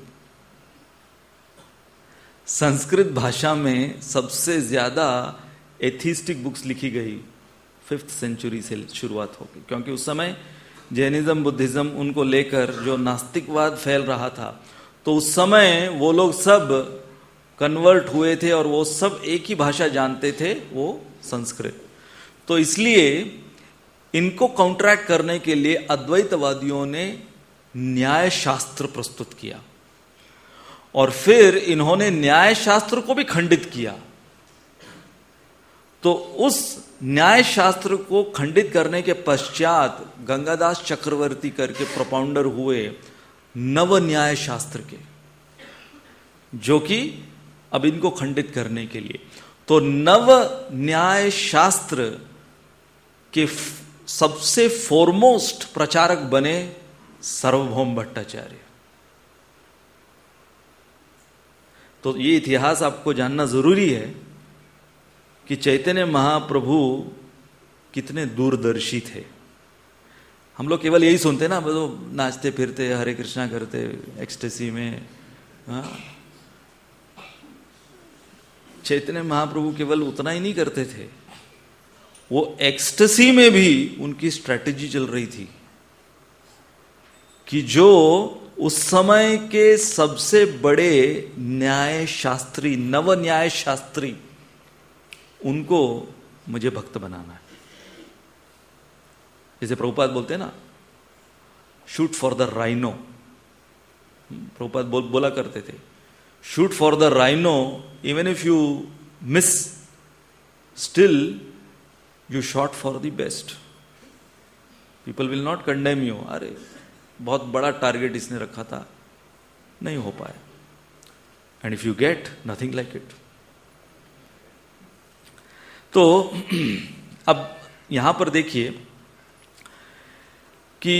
Sanskrit भाषा में सबसे ज्यादा एथिस्टिक बुक्स लिखी गई फिफ्थ सेंचुरी से शुरुआत होगी, क्योंकि उस समय जैनिज्म बुद्धिज्म उनको लेकर जो नास्तिकवाद फैल रहा था, तो उस समय वो लोग सब कन्वर्ट हुए थे और वो सब एक ही भाषा जानते थे, वो संस्कृत। तो इसलिए इनको काउंटरैक्ट करने के लिए अद्वैतवादियों ने न्याय शास्त्र प्रस्तुत किया और फिर इन्होंने न्याय शास्त्र को भी खंडित किया। तो उस न्याय शास्त्र को खंडित करने के पश्चात गंगादास चक्रवर्ती करके प्रोपाउंडर हुए नव न्याय शास्त्र के, जो कि अब इनको खंडित करने के लिए। तो नव न्याय शास्त्र के सबसे फोरमोस्ट प्रचारक बने सार्वभौम भट्टाचार्य। तो ये इतिहास आपको जानना जरूरी है कि चैतन्य महाप्रभु कितने दूरदर्शी थे। हम लोग केवल यही सुनते ना, वो नाचते फिरते हरे कृष्णा करते एक्सटेसी में। हाँ, चैतन्य महाप्रभु केवल उतना ही नहीं करते थे, वो एक्सटेसी में भी उनकी स्ट्रैटेजी चल रही थी कि जो उस समय के सबसे बड़े न्याय शास्त्री, नव न्याय शास्त्री, उनको मुझे भक्त बनाना है। जैसे प्रभुपाद बोलते हैं ना, shoot for the rhino. Prabhupada बोल बोला करते थे, shoot for the rhino, even if you miss, still you shot for the best. People will not condemn you. अरे बहुत बड़ा टारगेट इसने रखा था, नहीं हो पाया। And if you get, nothing like it. तो अब यहां पर देखिए कि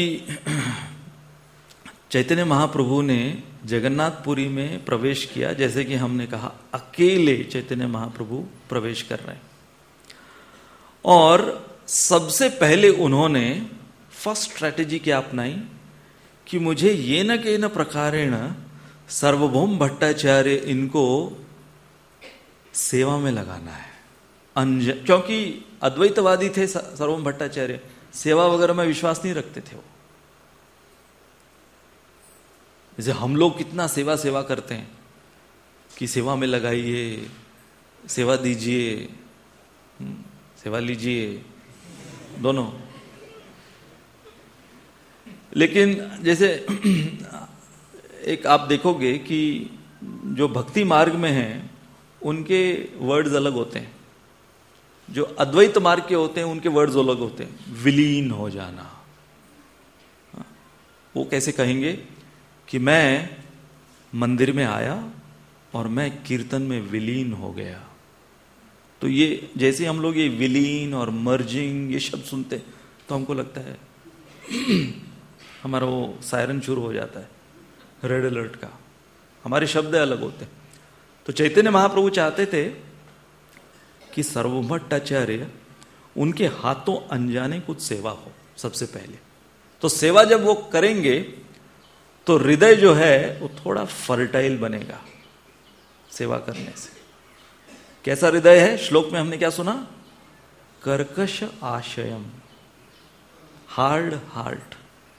चैतन्य महाप्रभु ने जगन्नाथपुरी में प्रवेश किया। जैसे कि हमने कहा, अकेले चैतन्य महाप्रभु प्रवेश कर रहे हैं और सबसे पहले उन्होंने फर्स्ट स्ट्रैटेजी क्या अपनाई कि मुझे ये न के न प्रकारेण सार्वभौम भट्टाचार्य इनको सेवा में लगाना है। अंज क्योंकि अद्वैतवादी थे सार्वभौम भट्टाचार्य, सेवा वगैरह में विश्वास नहीं रखते थे वो। जैसे हम लोग कितना सेवा सेवा करते हैं कि सेवा में लगाइए, सेवा दीजिए, सेवा लीजिए, दोनों। लेकिन जैसे एक आप देखोगे कि जो भक्ति मार्ग में हैं उनके वर्ड्स अलग होते हैं, जो अद्वैत मार्ग के होते हैं उनके वर्ड्स अलग होते हैं। विलीन हो जाना, वो कैसे कहेंगे कि मैं मंदिर में आया और मैं कीर्तन में विलीन हो गया। तो ये जैसे हम लोग ये विलीन और मर्जिंग ये शब्द सुनते तो हमको लगता है हमारा वो सायरन शुरू हो जाता है, रेड अलर्ट का। हमारे शब्द अलग होते हैं। तो चैतन्य महाप्रभु चाहते थे कि सार्वभौम भट्टाचार्य उनके हाथों अनजाने कुछ सेवा हो सबसे पहले। तो सेवा जब वो करेंगे तो हृदय जो है वो थोड़ा फर्टाइल बनेगा सेवा करने से। कैसा हृदय है? श्लोक में हमने क्या सुना? कर्कश आशयम, हार्ड हार्ट।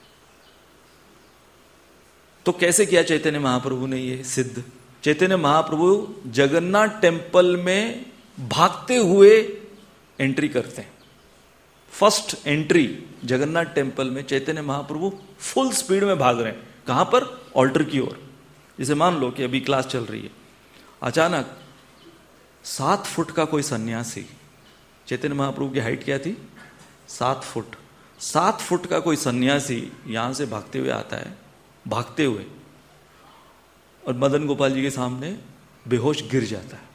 तो कैसे किया चैतन्य महाप्रभु ने ये सिद्ध? चैतन्य महाप्रभु जगन्नाथ टेम्पल में भागते हुए एंट्री करते हैं। फर्स्ट एंट्री जगन्नाथ टेम्पल में चैतन्य महाप्रभु फुल स्पीड में भाग रहे हैं। कहां पर? ऑल्टर की ओर। जैसे मान लो कि अभी क्लास चल रही है, अचानक सात फुट का कोई सन्यासी, चैतन्य महाप्रभु की हाइट क्या थी? सात फुट। सात फुट का कोई सन्यासी यहां से भागते हुए आता है, भागते हुए, और मदन गोपाल जी के सामने बेहोश गिर जाता है।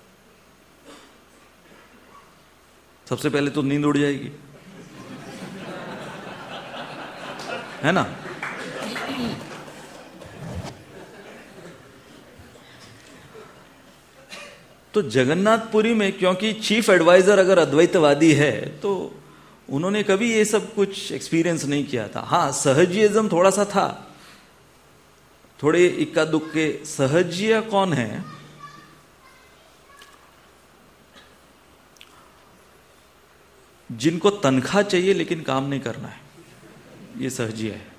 सबसे पहले तो नींद उड़ जाएगी, है ना? तो जगन्नाथपुरी में, क्योंकि चीफ एडवाइजर अगर अद्वैतवादी है, तो उन्होंने कभी ये सब कुछ एक्सपीरियंस नहीं किया था। हाँ, सहजियज्म थोड़ा सा था, थोड़े इक्का दुक्के। सहजिया कौन है? जिनको तनख्वाह चाहिए लेकिन काम नहीं करना है, ये सहजिया है।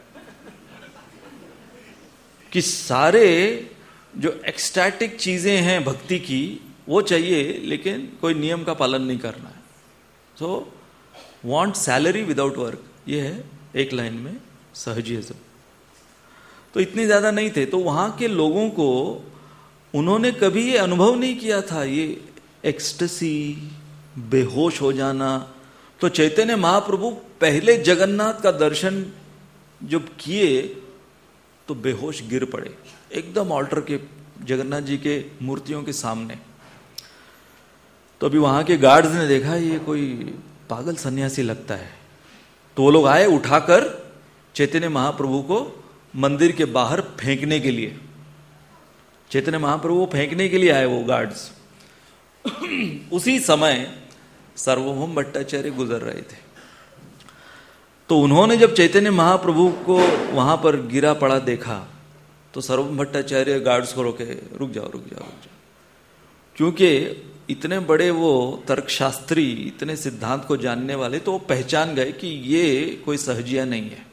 कि सारे जो एक्सटैटिक चीजें हैं भक्ति की वो चाहिए लेकिन कोई नियम का पालन नहीं करना है। So want salary without work, ये है एक लाइन में सहजियज्म। तो इतने ज्यादा नहीं थे, तो वहां के लोगों को उन्होंने कभी ये अनुभव नहीं किया था, ये एक्सटेसी, बेहोश हो जाना। तो चैतन्य महाप्रभु पहले जगन्नाथ का दर्शन जब किए तो बेहोश गिर पड़े एकदम ऑल्टर के, जगन्नाथ जी के मूर्तियों के सामने। तो अभी वहां के गार्ड्स ने देखा ये कोई पागल सन्यासी लगता है, तो वो लोग आए उठाकर चैतन्य महाप्रभु को मंदिर के बाहर फेंकने के लिए। चैतन्य महाप्रभु को फेंकने के लिए आए वो गार्ड्स। उसी समय सार्वभौम भट्टाचार्य गुजर रहे थे, तो उन्होंने जब चैतन्य महाप्रभु को वहां पर गिरा पड़ा देखा तो सार्वभौम भट्टाचार्य गार्ड्स को रोके, रुक जाओ रुक जाओ रुक जाओ, क्योंकि इतने बड़े वो तर्कशास्त्री, इतने सिद्धांत को जानने वाले, तो वो पहचान गए कि ये कोई सहजिया नहीं है,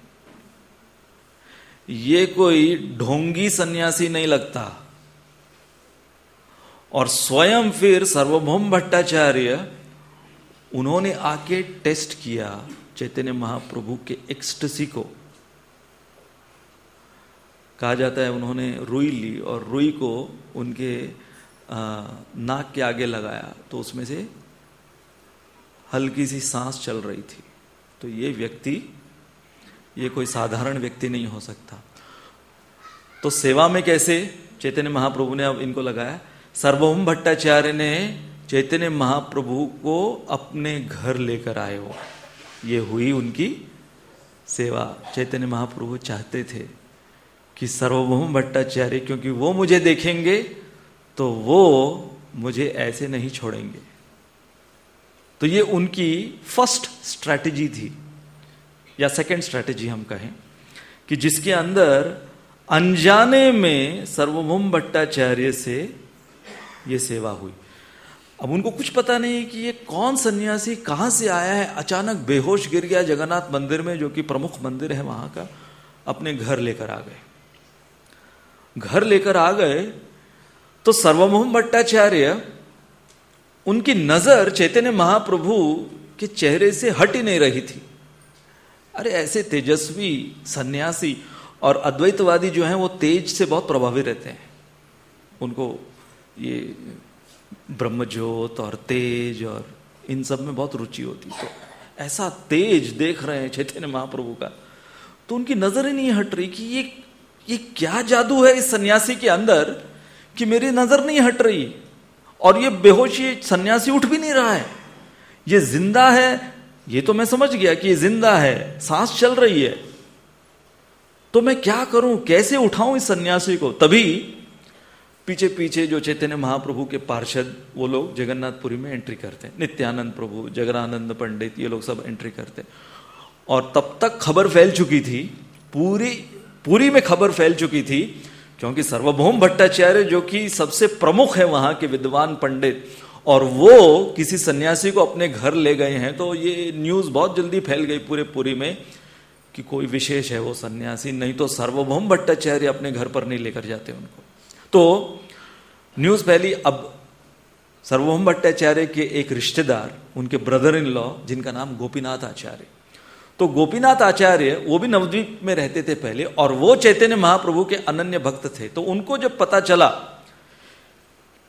ये कोई ढोंगी सन्यासी नहीं लगता। और स्वयं फिर सार्वभौम भट्टाचार्य उन्होंने आके टेस्ट किया चैतन्य महाप्रभु के एक्सटेसी को। कहा जाता है उन्होंने रुई ली और रुई को उनके आ, नाक के आगे लगाया तो उसमें से हल्की सी सांस चल रही थी। तो ये व्यक्ति, ये कोई साधारण व्यक्ति नहीं हो सकता। तो सेवा में कैसे चैतन्य महाप्रभु ने अब इनको लगाया? सार्वभौम भट्टाचार्य ने चैतन्य महाप्रभु को अपने घर लेकर आए हो, ये हुई उनकी सेवा। चैतन्य महाप्रभु चाहते थे कि सार्वभौम भट्टाचार्य, क्योंकि वो मुझे देखेंगे तो वो मुझे ऐसे नहीं छोड़ेंगे। तो ये उनकी फर्स्ट स्ट्रैटेजी थी, या सेकंड स्ट्रैटेजी हम कहें, कि जिसके अंदर अनजाने में सार्वभौम भट्टाचार्य से ये सेवा हुई। अब उनको कुछ पता नहीं कि ये कौन सन्यासी कहां से आया है, अचानक बेहोश गिर गया जगन्नाथ मंदिर में, जो कि प्रमुख मंदिर है वहां का। अपने घर लेकर आ गए। घर लेकर आ गए तो सार्वभौम भट्टाचार्य, उनकी नजर चैतन्य महाप्रभु के चेहरे से हट ही नहीं रही थी। अरे ऐसे तेजस्वी सन्यासी, और अद्वैतवादी जो हैं वो तेज से बहुत प्रभावित रहते हैं, उनको ये ब्रह्मज्योत और तेज और इन सब में बहुत रुचि होती। तो ऐसा तेज देख रहे हैं चैतन्य महाप्रभु का, तो उनकी नजर ही नहीं हट रही कि ये ये क्या जादू है इस सन्यासी के अंदर कि मेरी नजर नहीं हट रही, और ये बेहोशी सन्यासी उठ भी नहीं रहा है, ये जिंदा है। ये तो मैं समझ गया कि ये जिंदा है, सांस चल रही है, तो मैं क्या करूं, कैसे उठाऊं इस सन्यासी को? तभी पीछे पीछे जो चैतन्य महाप्रभु के पार्षद, वो लोग जगन्नाथपुरी में एंट्री करते हैं। नित्यानंद प्रभु, जगरानंद पंडित, ये लोग सब एंट्री करते हैं। और तब तक खबर फैल चुकी थी, पूरी पूरी में खबर फैल चुकी थी, क्योंकि सार्वभौम भट्टाचार्य जो कि सबसे प्रमुख है वहां के विद्वान पंडित, और वो किसी सन्यासी को अपने घर ले गए हैं, तो ये न्यूज बहुत जल्दी फैल गई पूरे पुरी में कि कोई विशेष है वो सन्यासी, नहीं तो सार्वभौम भट्टाचार्य अपने घर पर नहीं लेकर जाते उनको। तो न्यूज फैली। अब सार्वभौम भट्टाचार्य के एक रिश्तेदार, उनके ब्रदर इन लॉ, जिनका नाम गोपीनाथ आचार्य, तो गोपीनाथ आचार्य वो भी नवद्वीप में रहते थे पहले, और वो चैतन्य महाप्रभु के अनन्य भक्त थे। तो उनको जब पता चला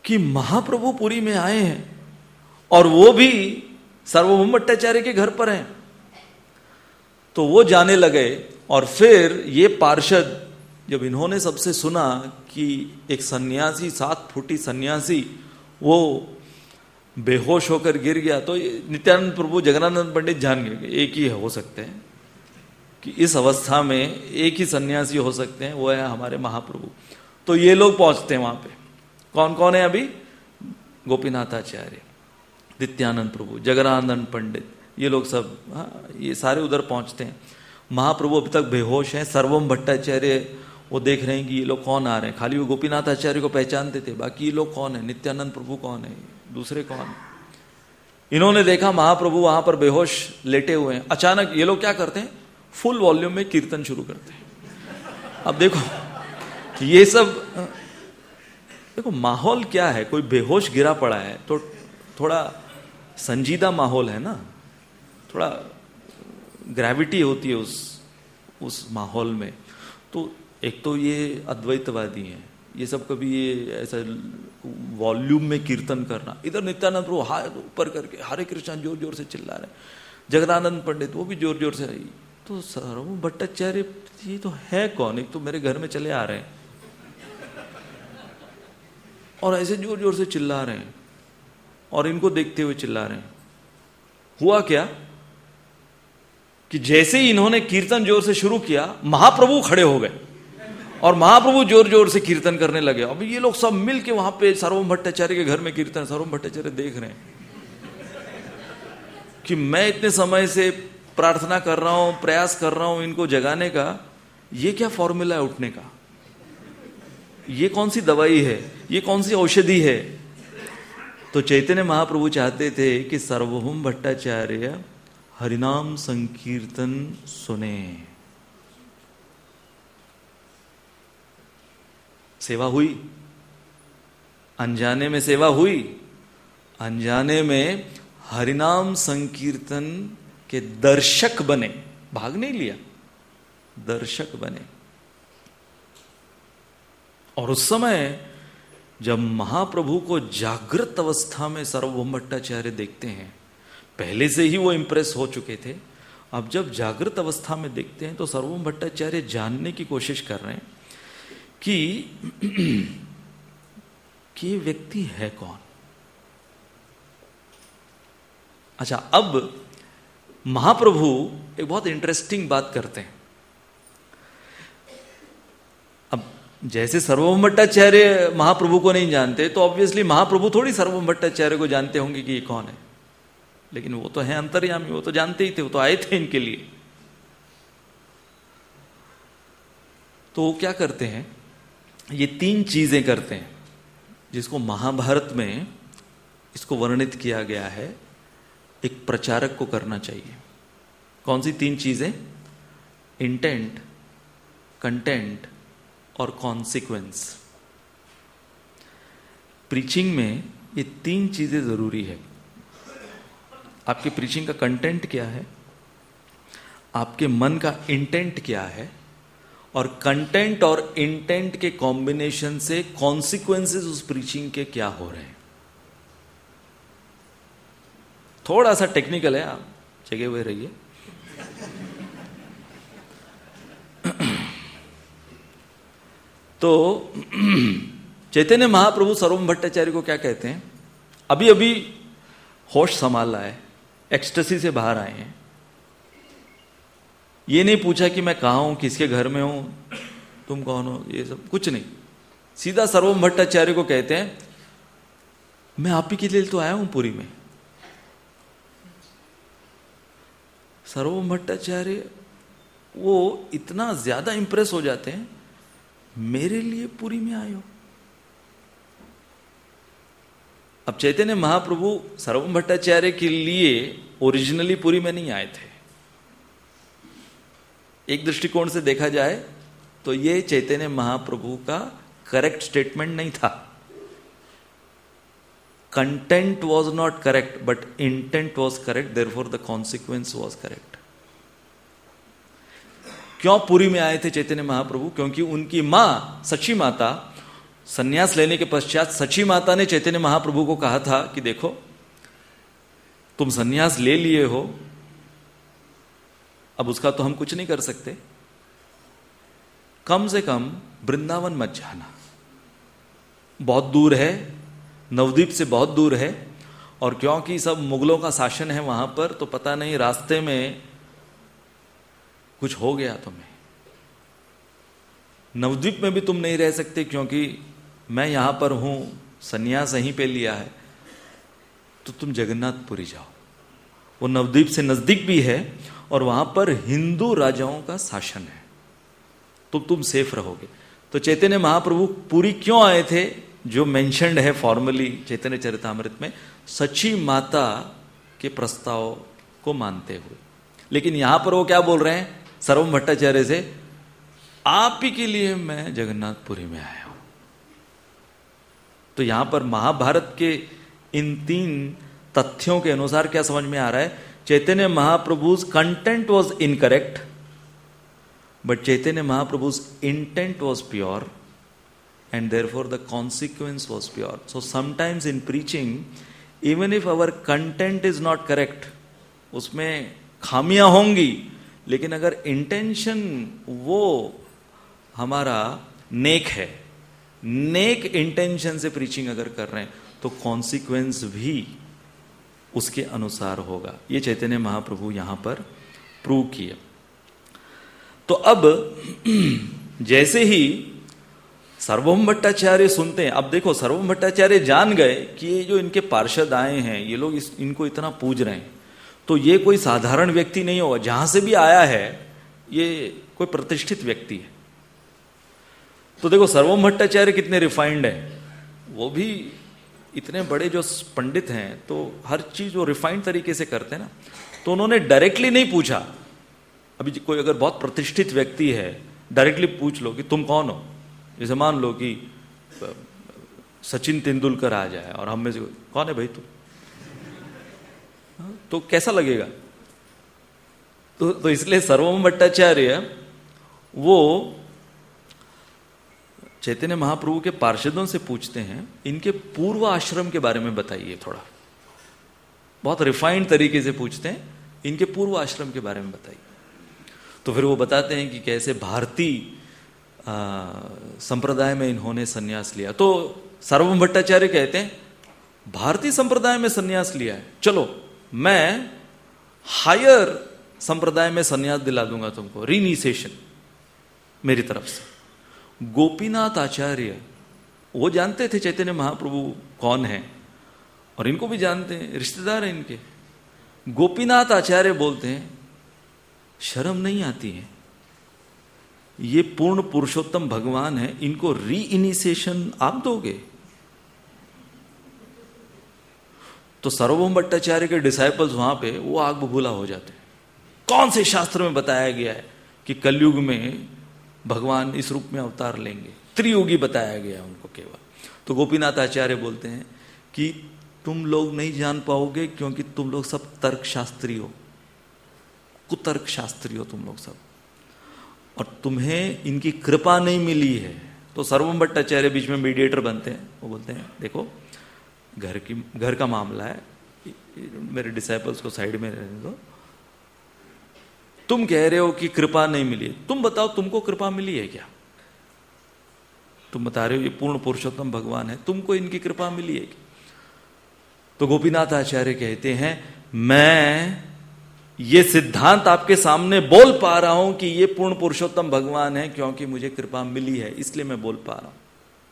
कि महाप्रभु पुरी में आए हैं और वो भी सार्वभौम भट्टाचार्य के घर पर हैं। तो वो जाने लगे और फिर ये पार्षद जब इन्होंने सबसे सुना कि एक सन्यासी, सात फुटी सन्यासी वो बेहोश होकर गिर गया, तो नित्यानंद प्रभु जगन्नाथ पंडित जान गए एक ही हो सकते हैं कि इस अवस्था में एक ही सन्यासी हो सकते हैं, वो है हमारे महाप्रभु। तो ये लोग पहुंचते हैं वहां पे। कौन कौन है अभी? गोपीनाथाचार्य, नित्यानंद प्रभु, जगन्नाथ पंडित, ये लोग सब, हाँ, ये सारे उधर पहुंचते हैं। महाप्रभु अभी तक बेहोश हैं। सर्वम भट्टाचार्य वो देख रहे हैं कि ये लोग कौन आ रहे हैं। खाली वो गोपीनाथ आचार्य को पहचानते थे, बाकी ये लोग कौन है, नित्यानंद प्रभु कौन है, दूसरे कौन है। इन्होंने देखा महाप्रभु वहां पर बेहोश लेटे हुए हैं। अचानक ये लोग क्या करते हैं, फुल वॉल्यूम में कीर्तन शुरू करते हैं। अब देखो ये सब, देखो माहौल क्या है, कोई बेहोश गिरा पड़ा है तो थोड़ा संजीदा माहौल है ना, थोड़ा ग्रेविटी होती है उस उस माहौल में। तो एक तो ये अद्वैतवादी हैं, ये सब कभी ये ऐसा वॉल्यूम में कीर्तन करना, इधर नित्यानंद प्रभु हाथ ऊपर करके हरे कृष्ण जोर जोर से चिल्ला रहे, जगदानंद पंडित वो भी जोर जोर से। तो सर्वभौम भट्टाचार्य ये तो है कौन, एक तो मेरे घर में चले आ रहे हैं और ऐसे जोर जोर से चिल्ला रहे हैं और इनको देखते हुए चिल्ला रहे हैं। हुआ क्या कि जैसे ही इन्होंने कीर्तन जोर से शुरू किया, महाप्रभु खड़े हो गए और महाप्रभु जोर जोर से कीर्तन करने लगे। अब ये लोग सब मिल के वहां पे सर्वभौम भट्टाचार्य के घर में कीर्तन, सर्वभौम भट्टाचार्य देख रहे हैं कि मैं इतने समय से प्रार्थना कर रहा हूं, प्रयास कर रहा हूं इनको जगाने का, ये क्या फॉर्मूला है उठने का, ये कौन सी दवाई है, ये कौन सी औषधि है। तो चैतन्य महाप्रभु चाहते थे कि सर्वभौम भट्टाचार्य हरिनाम संकीर्तन सुने। सेवा हुई, अनजाने में सेवा हुई, अनजाने में हरिनाम संकीर्तन के दर्शक बने, भाग नहीं लिया, दर्शक बने। और उस समय जब महाप्रभु को जागृत अवस्था में सर्वभौम भट्टाचार्य देखते हैं, पहले से ही वो इंप्रेस हो चुके थे, अब जब जागृत अवस्था में देखते हैं तो सर्वभौम भट्टाचार्य जानने की कोशिश कर रहे हैं कि कि ये व्यक्ति है कौन। अच्छा, अब महाप्रभु एक बहुत इंटरेस्टिंग बात करते हैं। अब जैसे सर्वभौम भट्टाचार्य महाप्रभु को नहीं जानते, तो ऑब्वियसली महाप्रभु थोड़ी सर्वभौम भट्टाचार्य को जानते होंगे कि ये कौन है, लेकिन वो तो है अंतर्यामी, वो तो जानते ही थे, वो तो आए थे इनके लिए। तो वो क्या करते हैं, ये तीन चीजें करते हैं जिसको महाभारत में इसको वर्णित किया गया है, एक प्रचारक को करना चाहिए। कौन सी तीन चीजें? इंटेंट, कंटेंट और कॉन्सिक्वेंस। प्रीचिंग में ये तीन चीजें जरूरी है। आपके प्रीचिंग का कंटेंट क्या है, आपके मन का इंटेंट क्या है, और कंटेंट और इंटेंट के कॉम्बिनेशन से कॉन्सिक्वेंसेस उस प्रीचिंग के क्या हो रहे हैं। थोड़ा सा टेक्निकल है, आप जगे हुए रहिए। तो चैतन्य महाप्रभु सर्वभौम भट्टाचार्य को क्या कहते हैं, अभी अभी होश संभाला है, एक्सटेसी से बाहर आए हैं, ये नहीं पूछा कि मैं कहां हूं, किसके घर में हूं, तुम कौन हो, ये सब कुछ नहीं। सीधा सर्वभौम भट्टाचार्य को कहते हैं, मैं आप ही के लिए तो आया हूं पुरी में। सर्वभौम भट्टाचार्य वो इतना ज्यादा इंप्रेस हो जाते हैं, मेरे लिए पुरी में आए हो। अब चैतन्य महाप्रभु सर्वभौम भट्टाचार्य के लिए ओरिजिनली पुरी में नहीं आए थे। एक दृष्टिकोण से देखा जाए तो ये चैतन्य महाप्रभु का करेक्ट स्टेटमेंट नहीं था। Content was not correct but intent was correct, therefore the consequence was correct. क्यों पुरी में आए थे चैतन्य महाप्रभु? क्योंकि उनकी मां सची माता सन्यास लेने के पश्चात सची माता ने चैतन्य महाप्रभु को कहा था कि देखो तुम सन्यास ले लिए हो, अब उसका तो हम कुछ नहीं कर सकते, कम से कम वृंदावन मत जाना, बहुत दूर है, नवद्वीप से बहुत दूर है, और क्योंकि सब मुगलों का शासन है वहां पर, तो पता नहीं रास्ते में कुछ हो गया तुम्हें, नवद्वीप में भी तुम नहीं रह सकते क्योंकि मैं यहां पर हूं, सन्यास यहीं पे लिया है, तो तुम जगन्नाथपुरी जाओ, वो नवद्वीप से नजदीक भी है और वहां पर हिंदू राजाओं का शासन है, तो तुम सेफ रहोगे। तो चैतन्य महाप्रभु पुरी क्यों आए थे, जो मेंशन्ड है फॉर्मली चैतन्य चरितामृत में, सची माता के प्रस्ताव को मानते हुए। लेकिन यहां पर वो क्या बोल रहे हैं सर्वम भट्टाचार्य से, आप ही के लिए मैं जगन्नाथपुरी में आया हूं। तो यहां पर महाभारत के इन तीन तथ्यों के अनुसार क्या समझ में आ रहा है, Chaitanya Mahaprabhu's content was incorrect but Chaitanya Mahaprabhu's intent was pure and therefore the consequence was pure. So sometimes in preaching, even if our content is not correct, उसमें खामियां होंगी, लेकिन अगर इंटेंशन वो हमारा नेक है, नेक इंटेंशन से प्रीचिंग अगर कर रहे हैं, तो कॉन्सिक्वेंस भी उसके अनुसार होगा। ये चैतन्य महाप्रभु यहां पर प्रूव किया। तो अब जैसे ही सर्वभौम भट्टाचार्य सुनते हैं, अब देखो सर्वभौम भट्टाचार्य जान गए कि ये जो इनके पार्षद आए हैं, ये लोग इस, इनको इतना पूज रहे हैं, तो ये कोई साधारण व्यक्ति नहीं होगा, जहां से भी आया है ये कोई प्रतिष्ठित व्यक्ति है। तो देखो सर्वभौम भट्टाचार्य कितने रिफाइंड हैं, वो भी इतने बड़े जो पंडित हैं, तो हर चीज वो रिफाइंड तरीके से करते हैं ना। तो उन्होंने डायरेक्टली नहीं पूछा, अभी कोई अगर बहुत प्रतिष्ठित व्यक्ति है, डायरेक्टली पूछ लो कि तुम कौन हो, जैसे मान लो कि सचिन तेंदुलकर आ जाए और हम में से कौन है भाई तू, तो कैसा लगेगा। तो, तो इसलिए सर्वभौम भट्टाचार्य वो चैतन्य महाप्रभु के पार्षदों से पूछते हैं, इनके पूर्व आश्रम के बारे में बताइए थोड़ा, बहुत रिफाइंड तरीके से पूछते हैं, इनके पूर्व आश्रम के बारे में बताइए। तो फिर वो बताते हैं कि कैसे भारतीय संप्रदाय में इन्होंने सन्यास लिया। तो सर्वभौम भट्टाचार्य कहते हैं भारतीय संप्रदाय में सन्यास लिया है, चलो मैं हायर संप्रदाय में सन्यास दिला दूंगा तुमको, रीइनिशिएशन मेरी तरफ से। गोपीनाथ आचार्य वो जानते थे चैतन्य महाप्रभु कौन है, और इनको भी जानते हैं, रिश्तेदार हैं इनके। गोपीनाथ आचार्य बोलते हैं शर्म नहीं आती है, ये पूर्ण पुरुषोत्तम भगवान है, इनको रीइनिशिएशन आप दोगे। तो सर्वभौम भट्टाचार्य के डिसाइपल्स वहां पे वो आग बबूला हो जाते हैं, कौन से शास्त्र में बताया गया है कि कलयुग में भगवान इस रूप में अवतार लेंगे, त्रियुगी बताया गया है उनको केवल। तो गोपीनाथ आचार्य बोलते हैं कि तुम लोग नहीं जान पाओगे क्योंकि तुम लोग सब तर्क शास्त्री हो, कुतर्क शास्त्री हो तुम लोग सब, और तुम्हें इनकी कृपा नहीं मिली है। तो सर्वभौम भट्टाचार्य बीच में मीडिएटर बनते हैं, वो बोलते हैं देखो घर की घर का मामला है, मेरे डिसाइपल्स को साइड में रहने दो, तुम कह रहे हो कि कृपा नहीं मिली, तुम बताओ तुमको कृपा मिली है क्या? तुम बता रहे हो ये पूर्ण पुरुषोत्तम भगवान है, तुमको इनकी कृपा मिली है क्या? तो गोपीनाथ आचार्य कहते हैं मैं ये सिद्धांत आपके सामने बोल पा रहा हूं कि ये पूर्ण पुरुषोत्तम भगवान है क्योंकि मुझे कृपा मिली है, इसलिए मैं बोल पा रहा हूं।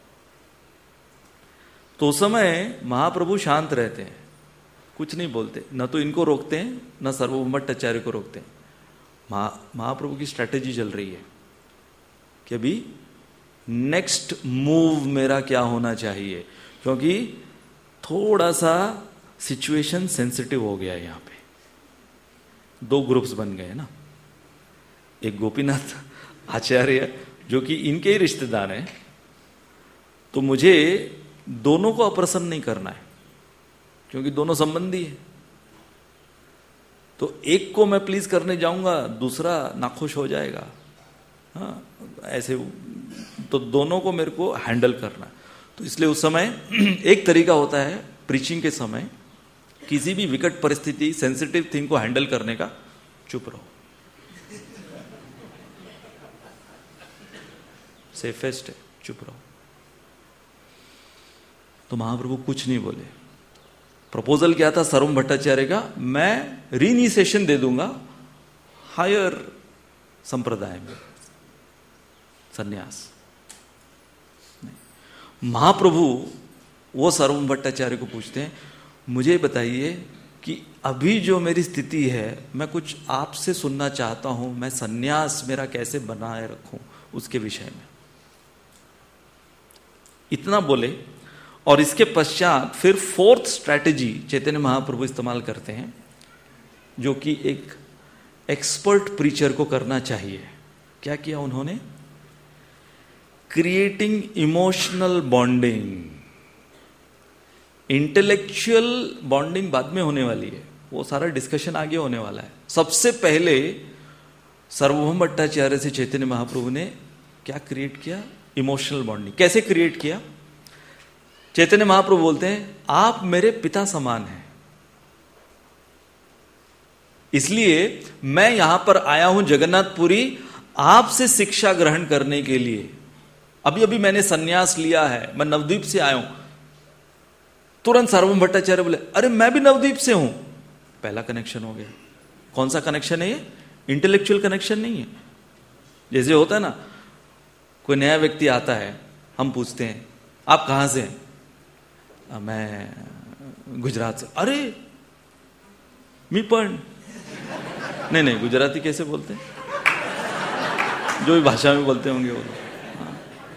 तो उस समय महाप्रभु शांत रहते हैं, कुछ नहीं बोलते, न तो इनको रोकते हैं न सर्वभौम भट्टाचार्य को रोकते हैं। महा महाप्रभु की स्ट्रैटेजी चल रही है कि अभी नेक्स्ट मूव मेरा क्या होना चाहिए, क्योंकि थोड़ा सा सिचुएशन सेंसिटिव हो गया है। यहां पे दो ग्रुप्स बन गए ना, एक गोपीनाथ आचार्य जो कि इनके ही रिश्तेदार हैं, तो मुझे दोनों को अप्रसन्न नहीं करना है क्योंकि दोनों संबंधी है। तो एक को मैं प्लीज करने जाऊंगा, दूसरा नाखुश हो जाएगा। हाँ ऐसे, तो दोनों को मेरे को हैंडल करना है। तो इसलिए उस समय एक तरीका होता है प्रीचिंग के समय, किसी भी विकट परिस्थिति, सेंसिटिव थिंग को हैंडल करने का, चुप रहो, सेफेस्ट है, चुप रहो। तो महाप्रभु कुछ नहीं बोले। प्रपोजल क्या था सर्वम भट्टाचार्य का? मैं रीइनिशिएशन दे दूंगा हायर संप्रदाय में, सन्यास। महाप्रभु वो सर्वम भट्टाचार्य को पूछते हैं, मुझे बताइए कि अभी जो मेरी स्थिति है, मैं कुछ आपसे सुनना चाहता हूं, मैं सन्यास मेरा कैसे बनाए रखूं उसके विषय में। इतना बोले और इसके पश्चात फिर फोर्थ स्ट्रैटेजी चैतन्य महाप्रभु इस्तेमाल करते हैं, जो कि एक एक्सपर्ट प्रीचर को करना चाहिए। क्या किया उन्होंने? Creating emotional bonding. Intellectual bonding बाद में होने वाली है, वो सारा डिस्कशन आगे होने वाला है। सबसे पहले सार्वभौम भट्टाचार्य से चैतन्य महाप्रभु ने क्या क्रिएट किया? Emotional bonding. कैसे क्रिएट किया? चैतन्य महाप्रभु बोलते हैं, आप मेरे पिता समान हैं, इसलिए मैं यहां पर आया हूं जगन्नाथपुरी आपसे शिक्षा ग्रहण करने के लिए। अभी अभी मैंने सन्यास लिया है, मैं नवद्वीप से आया हूं। तुरंत सार्वभौम भट्टाचार्य बोले, अरे मैं भी नवद्वीप से हूं। पहला कनेक्शन हो गया। कौन सा कनेक्शन है ये? इंटेलेक्चुअल कनेक्शन नहीं है। जैसे होता है ना, कोई नया व्यक्ति आता है, हम पूछते हैं आप कहां से हैं? मैं गुजरात से। अरे मी पण नहीं नहीं, गुजराती कैसे बोलते हैं? जो भी भाषा में बोलते होंगे वो। हाँ।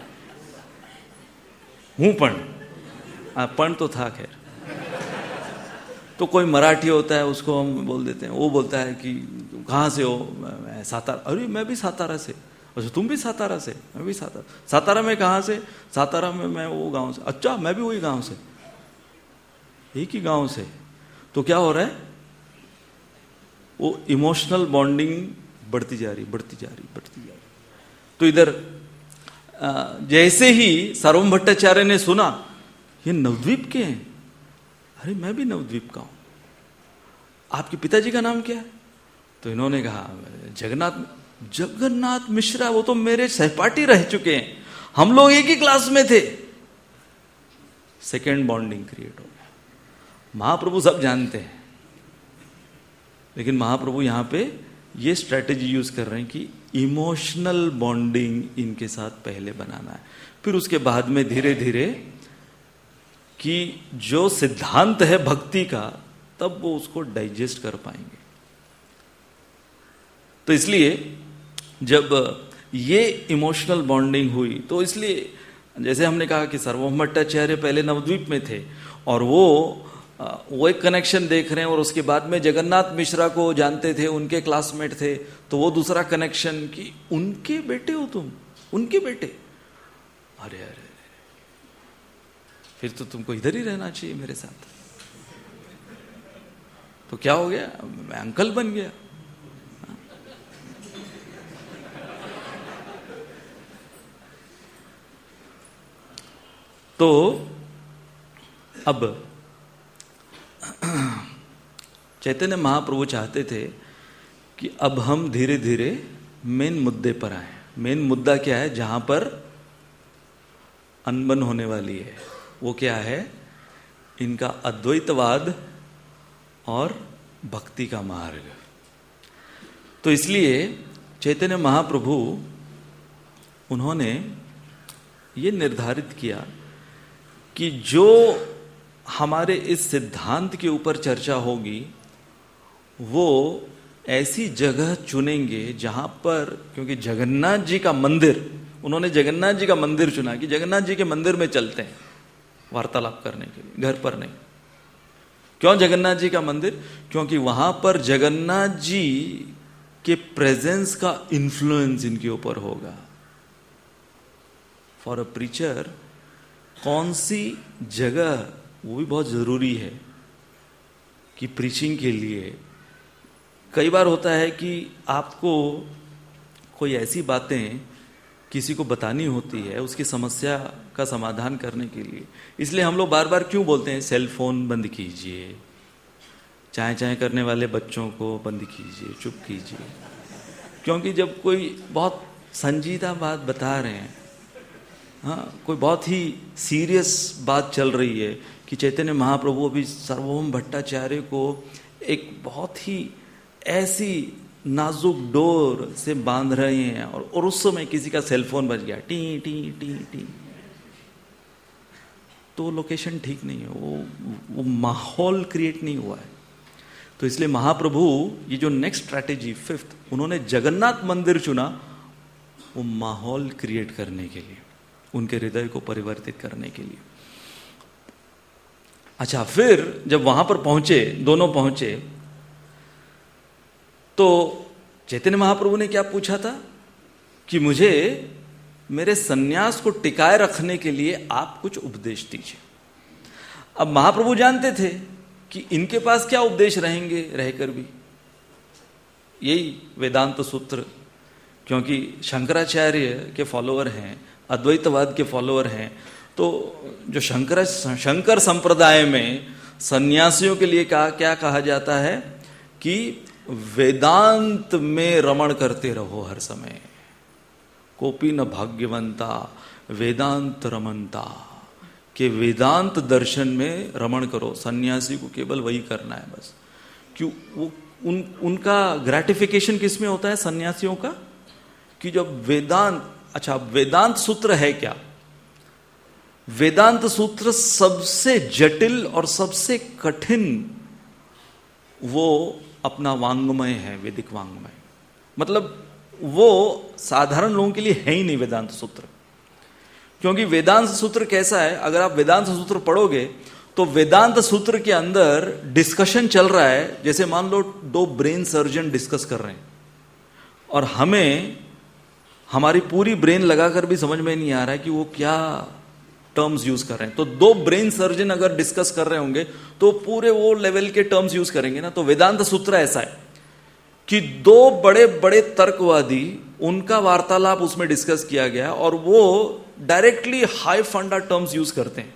हूं पण, हाँ पण तो था खैर। तो कोई मराठी होता है, उसको हम बोल देते हैं, वो बोलता है कि कहाँ से हो? मैं सातारा। अरे मैं भी सातारा से। अच्छा तुम भी सातारा से? मैं भी सातारा। सातारा में कहाँ से? सातारा में मैं वो गांव से। अच्छा मैं भी वही गांव से, एक ही गांव से। तो क्या हो रहा है? वो इमोशनल बॉन्डिंग बढ़ती जा रही बढ़ती जा रही बढ़ती जा रही। तो इधर जैसे ही सार्वभौम भट्टाचार्य ने सुना ये नवद्वीप के हैं, अरे मैं भी नवद्वीप का हूं। आपके पिताजी का नाम क्या है? तो इन्होंने कहा जगन्नाथ जगन्नाथ मिश्रा। वो तो मेरे सहपाठी रह चुके हैं, हम लोग एक ही क्लास में थे। सेकेंड बॉन्डिंग क्रिएट हो गया। महाप्रभु सब जानते हैं, लेकिन महाप्रभु यहां पे ये स्ट्रेटेजी यूज कर रहे हैं कि इमोशनल बॉन्डिंग इनके साथ पहले बनाना है, फिर उसके बाद में धीरे धीरे कि जो सिद्धांत है भक्ति का, तब वो उसको डाइजेस्ट कर पाएंगे। तो इसलिए जब ये इमोशनल बॉन्डिंग हुई, तो इसलिए जैसे हमने कहा कि सार्वभौम भट्टाचार्य पहले नवद्वीप में थे और वो वो एक कनेक्शन देख रहे हैं, और उसके बाद में जगन्नाथ मिश्रा को जानते थे, उनके क्लासमेट थे। तो वो दूसरा कनेक्शन कि उनके बेटे हो तुम, उनके बेटे। अरे अरे अरे, फिर तो तुमको इधर ही रहना चाहिए मेरे साथ। तो क्या हो गया? मैं अंकल बन गया। तो अब चैतन्य महाप्रभु चाहते थे कि अब हम धीरे धीरे मेन मुद्दे पर आए। मेन मुद्दा क्या है? जहां पर अनबन होने वाली है, वो क्या है? इनका अद्वैतवाद और भक्ति का मार्ग। तो इसलिए चैतन्य महाप्रभु उन्होंने ये निर्धारित किया कि जो हमारे इस सिद्धांत के ऊपर चर्चा होगी, वो ऐसी जगह चुनेंगे जहां पर, क्योंकि जगन्नाथ जी का मंदिर, उन्होंने जगन्नाथ जी का मंदिर चुना कि जगन्नाथ जी के मंदिर में चलते हैं वार्तालाप करने के लिए, घर पर नहीं। क्यों जगन्नाथ जी का मंदिर? क्योंकि वहां पर जगन्नाथ जी के प्रेजेंस का इन्फ्लुएंस इनके ऊपर होगा। फॉर अ प्रीचर कौन सी जगह, वो भी बहुत जरूरी है कि प्रीचिंग के लिए। कई बार होता है कि आपको कोई ऐसी बातें किसी को बतानी होती है उसकी समस्या का समाधान करने के लिए। इसलिए हम लोग बार बार क्यों बोलते हैं सेल फोन बंद कीजिए, चाय चाय करने वाले बच्चों को बंद कीजिए, चुप कीजिए। क्योंकि जब कोई बहुत संजीदा बात बता रहे हैं, हाँ, कोई बहुत ही सीरियस बात चल रही है कि चैतन्य महाप्रभु अभी सार्वभौम भट्टाचार्य को एक बहुत ही ऐसी नाजुक डोर से बांध रहे हैं और, और उस समय किसी का सेलफोन बज गया, टी टी टी टी, तो लोकेशन ठीक नहीं है, वो वो माहौल क्रिएट नहीं हुआ है। तो इसलिए महाप्रभु ये जो नेक्स्ट स्ट्रैटेजी फिफ्थ उन्होंने जगन्नाथ मंदिर चुना, वो माहौल क्रिएट करने के लिए, उनके हृदय को परिवर्तित करने के लिए। अच्छा, फिर जब वहां पर पहुंचे, दोनों पहुंचे, तो चैतन्य महाप्रभु ने क्या पूछा था कि मुझे मेरे सन्यास को टिकाए रखने के लिए आप कुछ उपदेश दीजिए। अब महाप्रभु जानते थे कि इनके पास क्या उपदेश रहेंगे रहकर भी, यही वेदांत सूत्र, क्योंकि शंकराचार्य के फॉलोअर हैं, अद्वैतवाद के फॉलोअर हैं। तो जो शंकर शंकर संप्रदाय में सन्यासियों के लिए कहा क्या कहा जाता है कि वेदांत में रमण करते रहो हर समय, कोपी न भाग्यवंता वेदांत रमनता, कि वेदांत दर्शन में रमण करो। सन्यासी को केवल वही करना है बस। क्यों? वो उन उनका ग्रेटिफिकेशन किस में होता है सन्यासियों का, कि जब वेदांत, अच्छा वेदांत सूत्र है क्या? वेदांत सूत्र सबसे जटिल और सबसे कठिन वो अपना वांग्मय है, वैदिक वांग्मय। मतलब वो साधारण लोगों के लिए है ही नहीं वेदांत सूत्र। क्योंकि वेदांत सूत्र कैसा है, अगर आप वेदांत सूत्र पढ़ोगे तो वेदांत सूत्र के अंदर डिस्कशन चल रहा है, जैसे मान लो दो ब्रेन सर्जन डिस्कस कर रहे हैं और हमें हमारी पूरी ब्रेन लगाकर भी समझ में नहीं आ रहा है कि वो क्या टर्म्स यूज कर रहे हैं। तो दो ब्रेन सर्जन अगर डिस्कस कर रहे होंगे तो पूरे वो लेवल के टर्म्स यूज करेंगे ना। तो वेदांत सूत्र ऐसा है कि दो बड़े बड़े तर्कवादी, उनका वार्तालाप उसमें डिस्कस किया गया और वो directly high funda terms use करते हैं।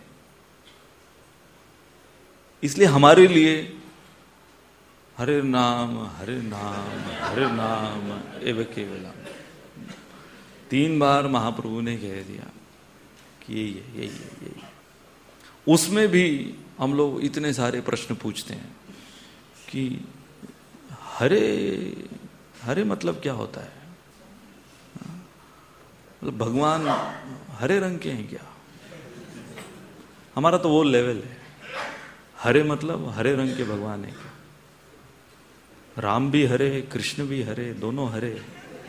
इसलिए हमारे लिए हरे नाम हरे नाम हरे नाम एव केवलम, तीन बार महाप्रभु ने कह दिया कि यही है यही है यही है। उसमें भी हम लोग इतने सारे प्रश्न पूछते हैं कि हरे हरे मतलब क्या होता है, मतलब भगवान हरे रंग के हैं क्या? हमारा तो वो लेवल है, हरे मतलब हरे रंग के भगवान है क्या? राम भी हरे, कृष्ण भी हरे, दोनों हरे।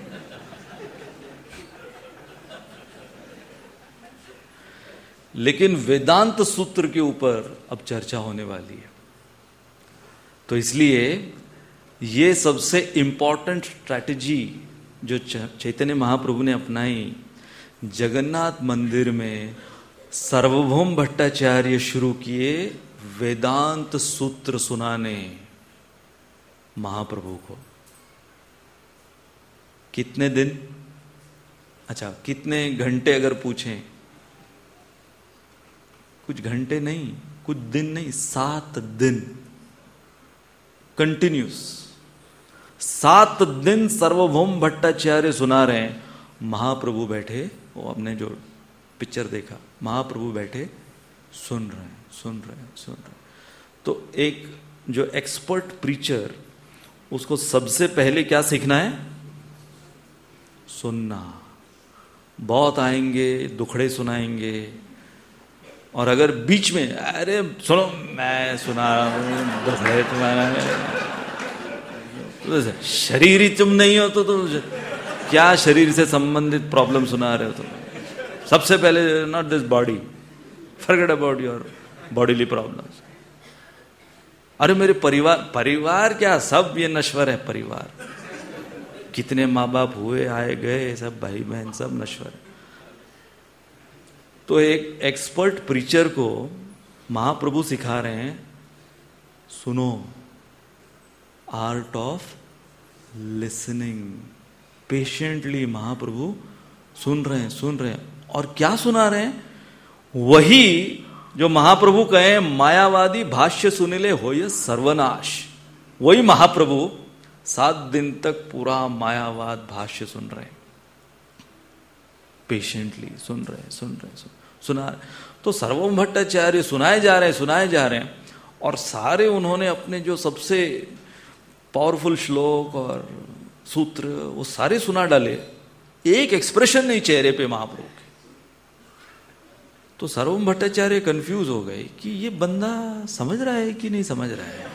लेकिन वेदांत सूत्र के ऊपर अब चर्चा होने वाली है, तो इसलिए ये सबसे इंपॉर्टेंट स्ट्रैटेजी जो चैतन्य महाप्रभु ने अपनाई, जगन्नाथ मंदिर में सार्वभौम भट्टाचार्य शुरू किए वेदांत सूत्र सुनाने महाप्रभु को। कितने दिन, अच्छा कितने घंटे अगर पूछें, कुछ घंटे नहीं, कुछ दिन नहीं, सात दिन कंटिन्यूस, सात दिन सार्वभौम भट्टाचार्य सुना रहे हैं। महाप्रभु बैठे, वो आपने जो पिक्चर देखा, महाप्रभु बैठे सुन रहे हैं सुन रहे हैं सुन रहे हैं। तो एक जो एक्सपर्ट प्रीचर, उसको सबसे पहले क्या सीखना है? सुनना। बहुत आएंगे, दुखड़े सुनाएंगे, और अगर बीच में अरे सुनो मैं सुना रहा हूं, दुखड़े तुम्हारा, तो शरीर ही तुम नहीं हो तो तुम क्या शरीर से संबंधित प्रॉब्लम सुना रहे हो तुम? सबसे पहले not this body, forget about your bodily problems. अरे मेरे परिवार, परिवार क्या, सब ये नश्वर है परिवार। कितने माँ बाप हुए, आए गए, सब भाई बहन सब नश्वर है। तो एक एक्सपर्ट प्रीचर को महाप्रभु सिखा रहे हैं, सुनो, art of listening. Patiently Mahaprabhu सुन रहे हैं सुन रहे हैं, और क्या सुना रहे हैं? वही जो महाप्रभु कहे, मायावादी भाष्य सुनिले होय सर्वनाश। वही महाप्रभु सात दिन तक पूरा मायावाद भाष्य सुन रहे हैं, पेशेंटली सुन रहे हैं सुन रहे हैं सुन, सुना रहे। तो सर्वभौम भट्टाचार्य सुनाए जा रहे हैं सुनाए जा रहे हैं, और सारे उन्होंने अपने जो सबसे पावरफुल श्लोक और सूत्र वो सारे सुना डाले, एक एक्सप्रेशन नहीं चेहरे पे महाप्रभु के। तो सर्वभौम भट्टाचार्य कंफ्यूज हो गए कि ये बंदा समझ रहा है कि नहीं समझ रहा है,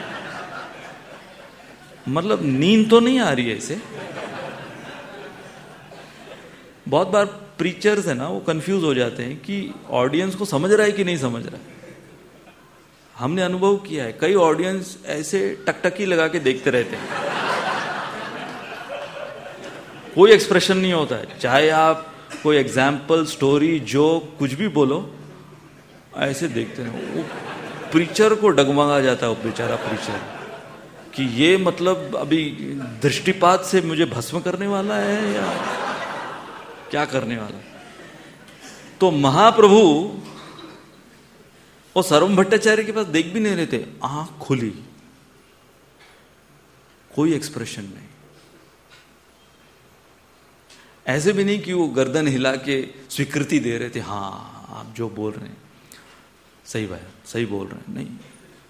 मतलब नींद तो नहीं आ रही है इसे। बहुत बार प्रीचर्स है ना, वो कंफ्यूज हो जाते हैं कि ऑडियंस को समझ रहा है कि नहीं समझ रहा है। हमने अनुभव किया है, कई ऑडियंस ऐसे टकटकी लगा के देखते रहते हैं, कोई एक्सप्रेशन नहीं होता है, चाहे आप कोई एग्जाम्पल स्टोरी जोक कुछ भी बोलो, ऐसे देखते हैं। वो प्रीचर को डगमगा जाता है, वो बेचारा प्रीचर, कि ये मतलब अभी दृष्टिपात से मुझे भस्म करने वाला है या क्या करने वाला है। तो महाप्रभु वो सर्वभौम भट्टाचार्य के पास देख भी नहीं रहे थे, आंख खुली, कोई एक्सप्रेशन नहीं। ऐसे भी नहीं कि वो गर्दन हिला के स्वीकृति दे रहे थे, हाँ आप जो बोल रहे हैं सही बात, सही बोल रहे हैं, नहीं,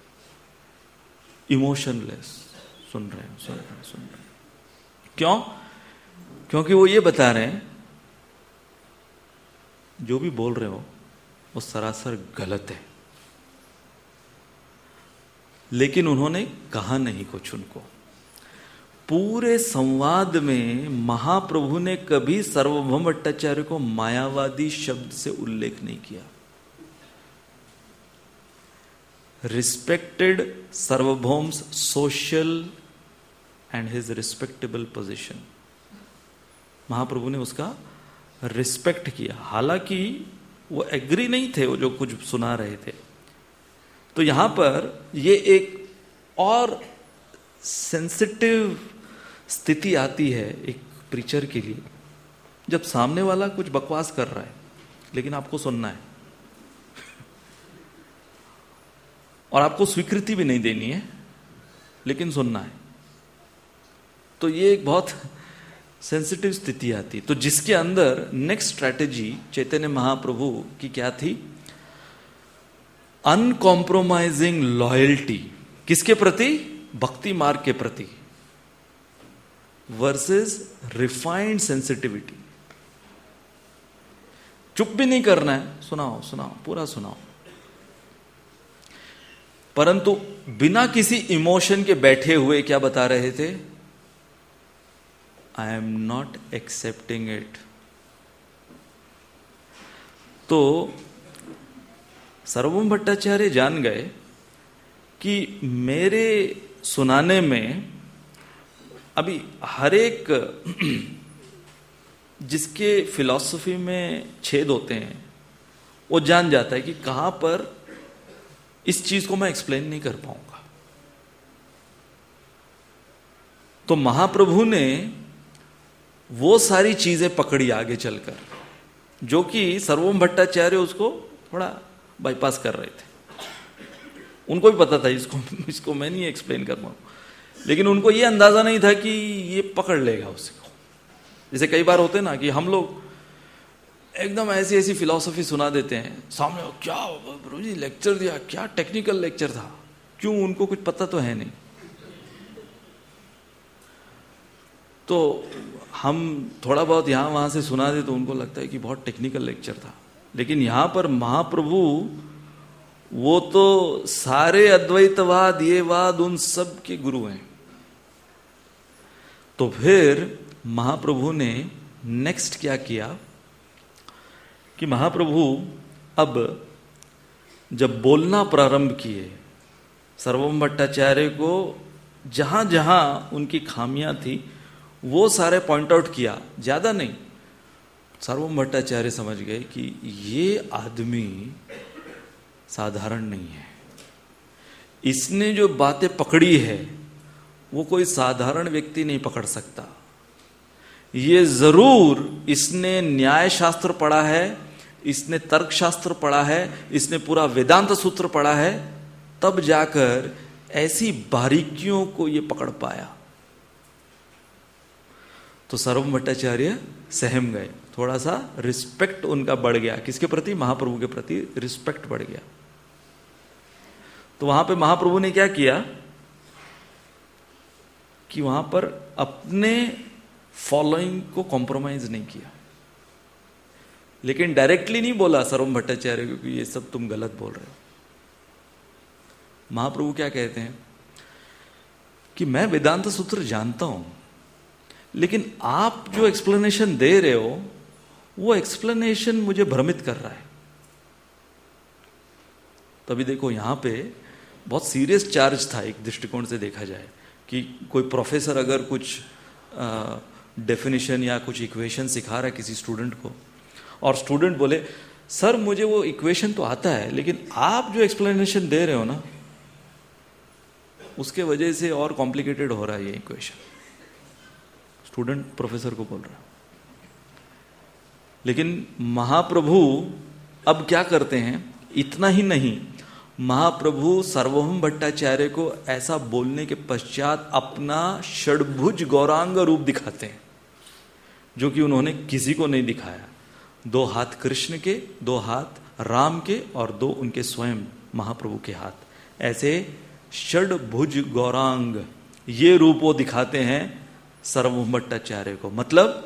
इमोशनलेस सुन रहे हैं सुन रहे हैं सुन रहे हैं। क्यों? क्योंकि वो ये बता रहे हैं जो भी बोल रहे हो वो सरासर गलत है, लेकिन उन्होंने कहा नहीं कुछ। उनको पूरे संवाद में महाप्रभु ने कभी सर्वभौम भट्टाचार्य को मायावादी शब्द से उल्लेख नहीं किया। Respected Sarvabhauma's social and his respectable position, Mahaprabhu ने उसका रिस्पेक्ट किया, हालांकि वो एग्री नहीं थे वो जो कुछ सुना रहे थे। तो यहां पर ये एक और सेंसिटिव स्थिति आती है एक प्रीचर के लिए, जब सामने वाला कुछ बकवास कर रहा है लेकिन आपको सुनना है और आपको स्वीकृति भी नहीं देनी है लेकिन सुनना है, तो ये एक बहुत सेंसिटिव स्थिति आती। तो जिसके अंदर नेक्स्ट स्ट्रैटेजी चैतन्य महाप्रभु की क्या थी? अनकॉम्प्रोमाइजिंग लॉयल्टी, किसके प्रति? भक्ति मार्ग के प्रति, वर्सेस रिफाइंड सेंसिटिविटी। चुप भी नहीं करना है, सुनाओ सुनाओ पूरा सुनाओ, परंतु बिना किसी इमोशन के बैठे हुए क्या बता रहे थे? I am not accepting it. तो सर्वभौम भट्टाचार्य जान गए कि मेरे सुनाने में अभी हर एक जिसके फिलॉसफी में छेद होते हैं वो जान जाता है कि कहां पर इस चीज को मैं एक्सप्लेन नहीं कर पाऊंगा। तो महाप्रभु ने वो सारी चीजें पकड़ी आगे चलकर, जो कि सर्वभौम भट्टाचार्य उसको थोड़ा बाईपास कर रहे थे। उनको भी पता था इसको इसको मैं नहीं एक्सप्लेन कर पाऊँ, लेकिन उनको ये अंदाजा नहीं था कि ये पकड़ लेगा उसको। जैसे कई बार होते ना कि हम लोग एकदम ऐसी ऐसी फिलॉसफी सुना देते हैं, सामने क्या प्रभु जी लेक्चर दिया, क्या टेक्निकल लेक्चर था, क्यों उनको कुछ पता तो है नहीं। तो हम थोड़ा बहुत यहां वहां से सुना दे तो उनको लगता है कि बहुत टेक्निकल लेक्चर था, लेकिन यहां पर महाप्रभु वो तो सारे अद्वैतवाद ये वाद उन सब के गुरु हैं। तो फिर महाप्रभु ने नेक्स्ट क्या किया कि महाप्रभु अब जब बोलना प्रारंभ किए, सर्वभौम भट्टाचार्य को जहां जहां उनकी खामियां थी वो सारे पॉइंट आउट किया, ज्यादा नहीं। सर्वभौम भट्टाचार्य समझ गए कि ये आदमी साधारण नहीं है, इसने जो बातें पकड़ी है वो कोई साधारण व्यक्ति नहीं पकड़ सकता, ये जरूर इसने न्याय शास्त्र पढ़ा है, इसने तर्क शास्त्र पढ़ा है, इसने पूरा वेदांत सूत्र पढ़ा है, तब जाकर ऐसी बारीकियों को ये पकड़ पाया। तो सार्वभौम भट्टाचार्य सहम गए, थोड़ा सा रिस्पेक्ट उनका बढ़ गया। किसके प्रति? महाप्रभु के प्रति रिस्पेक्ट बढ़ गया। तो वहां पे महाप्रभु ने क्या किया कि वहां पर अपने फॉलोइंग को कॉम्प्रोमाइज नहीं किया, लेकिन डायरेक्टली नहीं बोला सार्वभौम भट्टाचार्य को कि ये सब तुम गलत बोल रहे हो। महाप्रभु क्या कहते हैं कि मैं वेदांत सूत्र जानता हूं, लेकिन आप जो एक्सप्लेनेशन दे रहे हो वो एक्सप्लेनेशन मुझे भ्रमित कर रहा है। तभी देखो यहां पे बहुत सीरियस चार्ज था एक दृष्टिकोण से देखा जाए कि कोई प्रोफेसर अगर कुछ डेफिनेशन या कुछ इक्वेशन सिखा रहा है किसी स्टूडेंट को, और स्टूडेंट बोले सर मुझे वो इक्वेशन तो आता है, लेकिन आप जो एक्सप्लेनेशन दे रहे हो ना उसके वजह से और कॉम्प्लिकेटेड हो रहा है ये इक्वेशन। स्टूडेंट प्रोफेसर को बोल रहा है। लेकिन महाप्रभु अब क्या करते हैं, इतना ही नहीं, महाप्रभु सार्वभौम भट्टाचार्य को ऐसा बोलने के पश्चात अपना षड्भुज गौरांग रूप दिखाते हैं, जो कि उन्होंने किसी को नहीं दिखाया। दो हाथ कृष्ण के, दो हाथ राम के और दो उनके स्वयं महाप्रभु के हाथ, ऐसे षड्भुज गौरांग ये रूप वो दिखाते हैं सार्वभौम भट्टाचार्य को। मतलब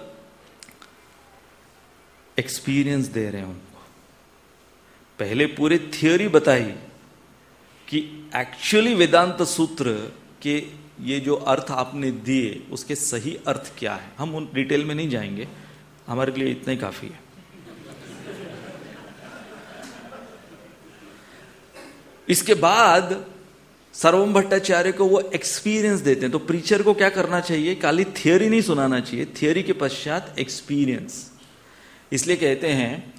एक्सपीरियंस दे रहे हैं उनको। पहले पूरी थियोरी बताई कि एक्चुअली वेदांत सूत्र के ये जो अर्थ आपने दिए उसके सही अर्थ क्या है। हम उन डिटेल में नहीं जाएंगे, हमारे लिए इतना ही काफी है। इसके बाद सार्वभौम भट्टाचार्य को वो एक्सपीरियंस देते हैं। तो प्रीचर को क्या करना चाहिए, खाली थियोरी नहीं सुनाना चाहिए, थियोरी के पश्चात एक्सपीरियंस। इसलिए कहते हैं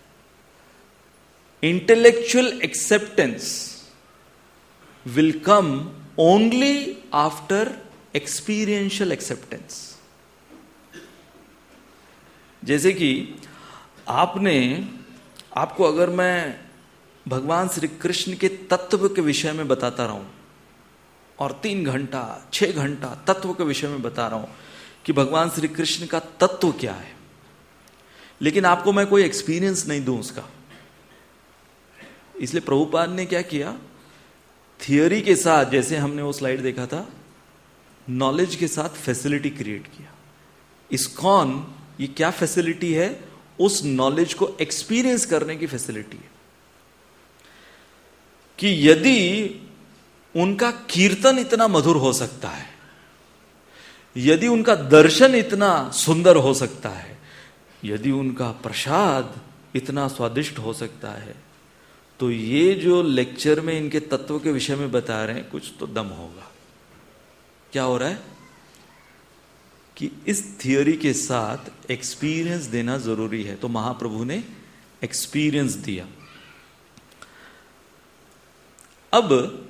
intellectual acceptance will come only after experiential acceptance. जैसे कि आपने आपको अगर मैं भगवान श्री कृष्ण के तत्व के विषय में बताता रहा हूं और तीन घंटा छह घंटा तत्व के विषय में बता रहा हूं कि भगवान श्री कृष्ण का तत्व क्या है, लेकिन आपको मैं कोई एक्सपीरियंस नहीं दूं उसका, इसलिए प्रभुपाद ने क्या किया, थियोरी के साथ, जैसे हमने वो स्लाइड देखा था, नॉलेज के साथ फैसिलिटी क्रिएट किया। इस्कॉन ये क्या फैसिलिटी है, उस नॉलेज को एक्सपीरियंस करने की फैसिलिटी है कि यदि उनका कीर्तन इतना मधुर हो सकता है, यदि उनका दर्शन इतना सुंदर हो सकता है, यदि उनका प्रसाद इतना स्वादिष्ट हो सकता है, तो ये जो लेक्चर में इनके तत्व के विषय में बता रहे हैं कुछ तो दम होगा। क्या हो रहा है कि इस थियोरी के साथ एक्सपीरियंस देना जरूरी है। तो महाप्रभु ने एक्सपीरियंस दिया। अब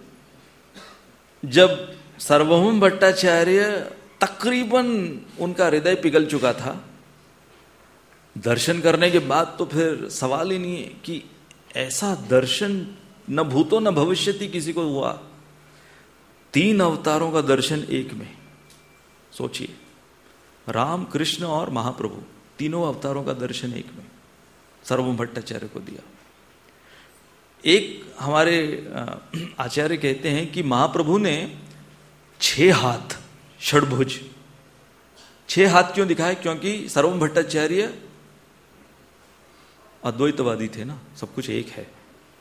जब सार्वभौम भट्टाचार्य तकरीबन उनका हृदय पिघल चुका था, दर्शन करने के बाद तो फिर सवाल ही नहीं है कि ऐसा दर्शन न भूतो न भविष्यति किसी को हुआ। तीन अवतारों का दर्शन एक में, सोचिए, राम कृष्ण और महाप्रभु, तीनों अवतारों का दर्शन एक में सार्वभौम भट्टाचार्य को दिया। एक हमारे आचार्य कहते हैं कि महाप्रभु ने छह हाथ, षड्भुज, छह हाथ क्यों दिखाए, क्योंकि सार्वभौम भट्टाचार्य अद्वैतवादी थे ना, सब कुछ एक है,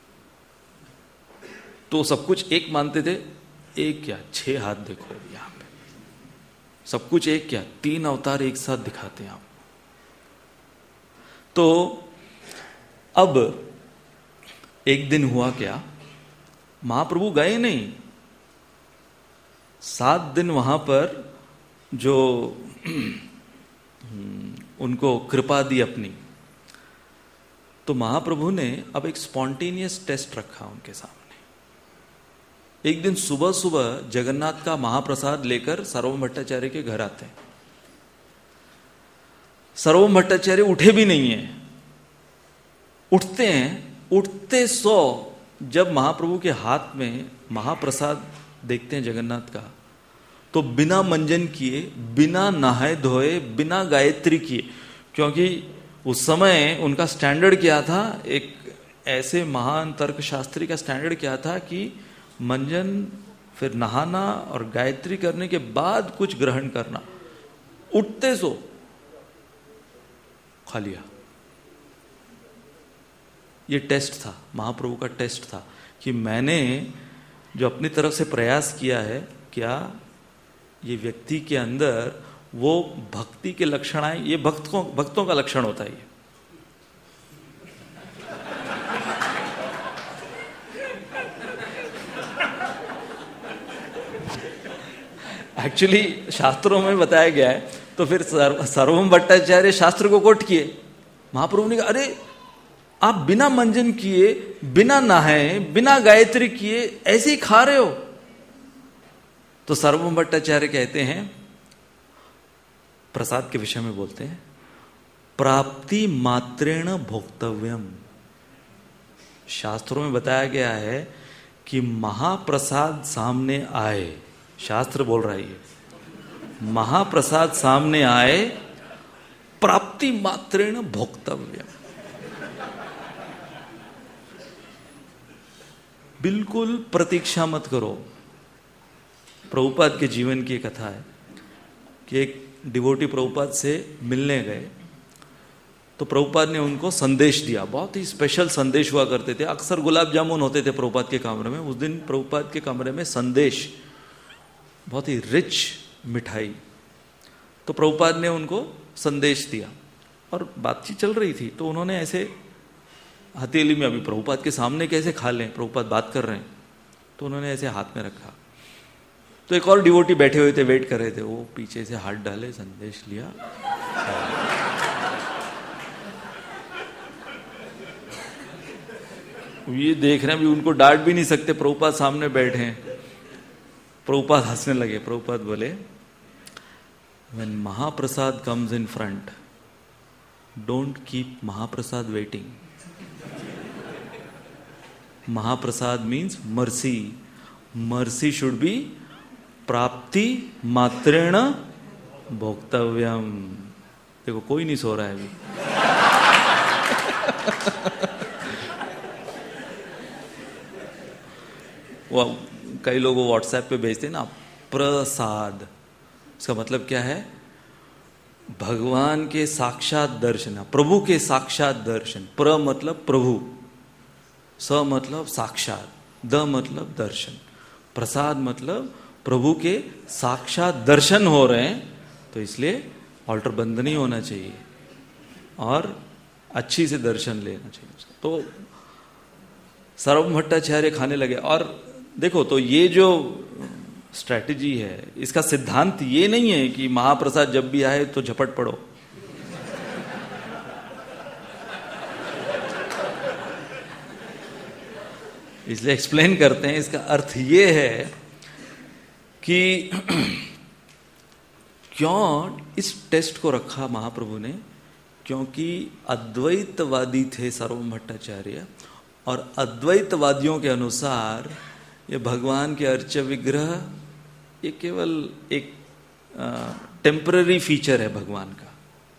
तो सब कुछ एक मानते थे। एक क्या, छह हाथ देखो यहां पे, सब कुछ एक क्या, तीन अवतार एक साथ दिखाते हैं आप। तो अब एक दिन हुआ क्या, महाप्रभु गए नहीं, सात दिन वहां पर जो उनको कृपा दी अपनी, तो महाप्रभु ने अब एक स्पॉन्टेनियस टेस्ट रखा उनके सामने। एक दिन सुबह सुबह जगन्नाथ का महाप्रसाद लेकर सार्वभौम भट्टाचार्य के घर आते हैं। सर्वभौम भट्टाचार्य उठे भी नहीं है। उठते हैं, उठते सो जब महाप्रभु के हाथ में महाप्रसाद देखते हैं जगन्नाथ का, तो बिना मंजन किए, बिना नहाए धोए, बिना गायत्री किए, क्योंकि उस समय उनका स्टैंडर्ड क्या था, एक ऐसे महान तर्क शास्त्री का स्टैंडर्ड क्या था कि मंजन, फिर नहाना और गायत्री करने के बाद कुछ ग्रहण करना। उठते सो खा लिया। ये टेस्ट था, महाप्रभु का टेस्ट था कि मैंने जो अपनी तरफ से प्रयास किया है, क्या ये व्यक्ति के अंदर वो भक्ति के लक्षण आए। ये भक्तों भक्तों का लक्षण होता है। एक्चुअली शास्त्रों में बताया गया है। तो फिर सर्वभौम भट्टाचार्य शास्त्र को कोट किए। महाप्रभु ने कहा, अरे आप बिना मंजन किए, बिना नहाए, बिना गायत्री किए ऐसे ही खा रहे हो। तो सर्वभौम भट्टाचार्य कहते हैं, प्रसाद के विषय में बोलते हैं, प्राप्ति मात्रेण भोक्तव्यम। शास्त्रों में बताया गया है कि महाप्रसाद सामने आए, शास्त्र बोल रहा है, महाप्रसाद सामने आए, प्राप्ति मात्रेण भोक्तव्यम। बिल्कुल प्रतीक्षा मत करो। प्रभुपाद के जीवन की एक कथा है कि एक डिवोटी प्रभुपाद से मिलने गए, तो प्रभुपाद ने उनको संदेश दिया। बहुत ही स्पेशल संदेश हुआ करते थे। अक्सर गुलाब जामुन होते थे प्रभुपाद के कमरे में। उस दिन प्रभुपाद के कमरे में संदेश, बहुत ही रिच मिठाई। तो प्रभुपाद ने उनको संदेश दिया और बातचीत चल रही थी। तो उन्होंने ऐसे हथेली में, अभी प्रभुपाद के सामने कैसे खा लें, प्रभुपाद बात कर रहे हैं, तो उन्होंने ऐसे हाथ में रखा। तो एक और डिवोटी बैठे हुए थे, वेट कर रहे थे, वो पीछे से हाथ डाले, संदेश लिया। ये देख रहे हैं, भी उनको डांट भी नहीं सकते, प्रभुपाद सामने बैठे हैं। प्रभुपाद हंसने लगे। प्रभुपाद बोले, when महाप्रसाद comes in front, don't keep महाप्रसाद waiting. महाप्रसाद means mercy. Mercy should be प्राप्ति मात्रेण भोक्तव्यम। देखो कोई नहीं सो रहा है अभी। वो कई लोग व्हाट्सएप पे भेजते हैं ना, प्रसाद, इसका मतलब क्या है, भगवान के साक्षात दर्शन, प्रभु के साक्षात दर्शन। प्र मतलब प्रभु, स मतलब साक्षात, द मतलब दर्शन, प्रसाद मतलब प्रभु के साक्षात दर्शन हो रहे हैं। तो इसलिए ऑल्टर बंद नहीं होना चाहिए और अच्छी से दर्शन लेना चाहिए। तो सर्वभौम भट्टाचार्य खाने लगे। और देखो, तो ये जो स्ट्रैटेजी है, इसका सिद्धांत ये नहीं है कि महाप्रसाद जब भी आए तो झपट पड़ो। इसलिए एक्सप्लेन करते हैं। इसका अर्थ ये है कि क्यों इस टेस्ट को रखा महाप्रभु ने, क्योंकि अद्वैतवादी थे सर्वभौम भट्टाचार्य, और अद्वैतवादियों के अनुसार ये भगवान के अर्च विग्रह ये केवल एक टेम्पररी फीचर है भगवान का।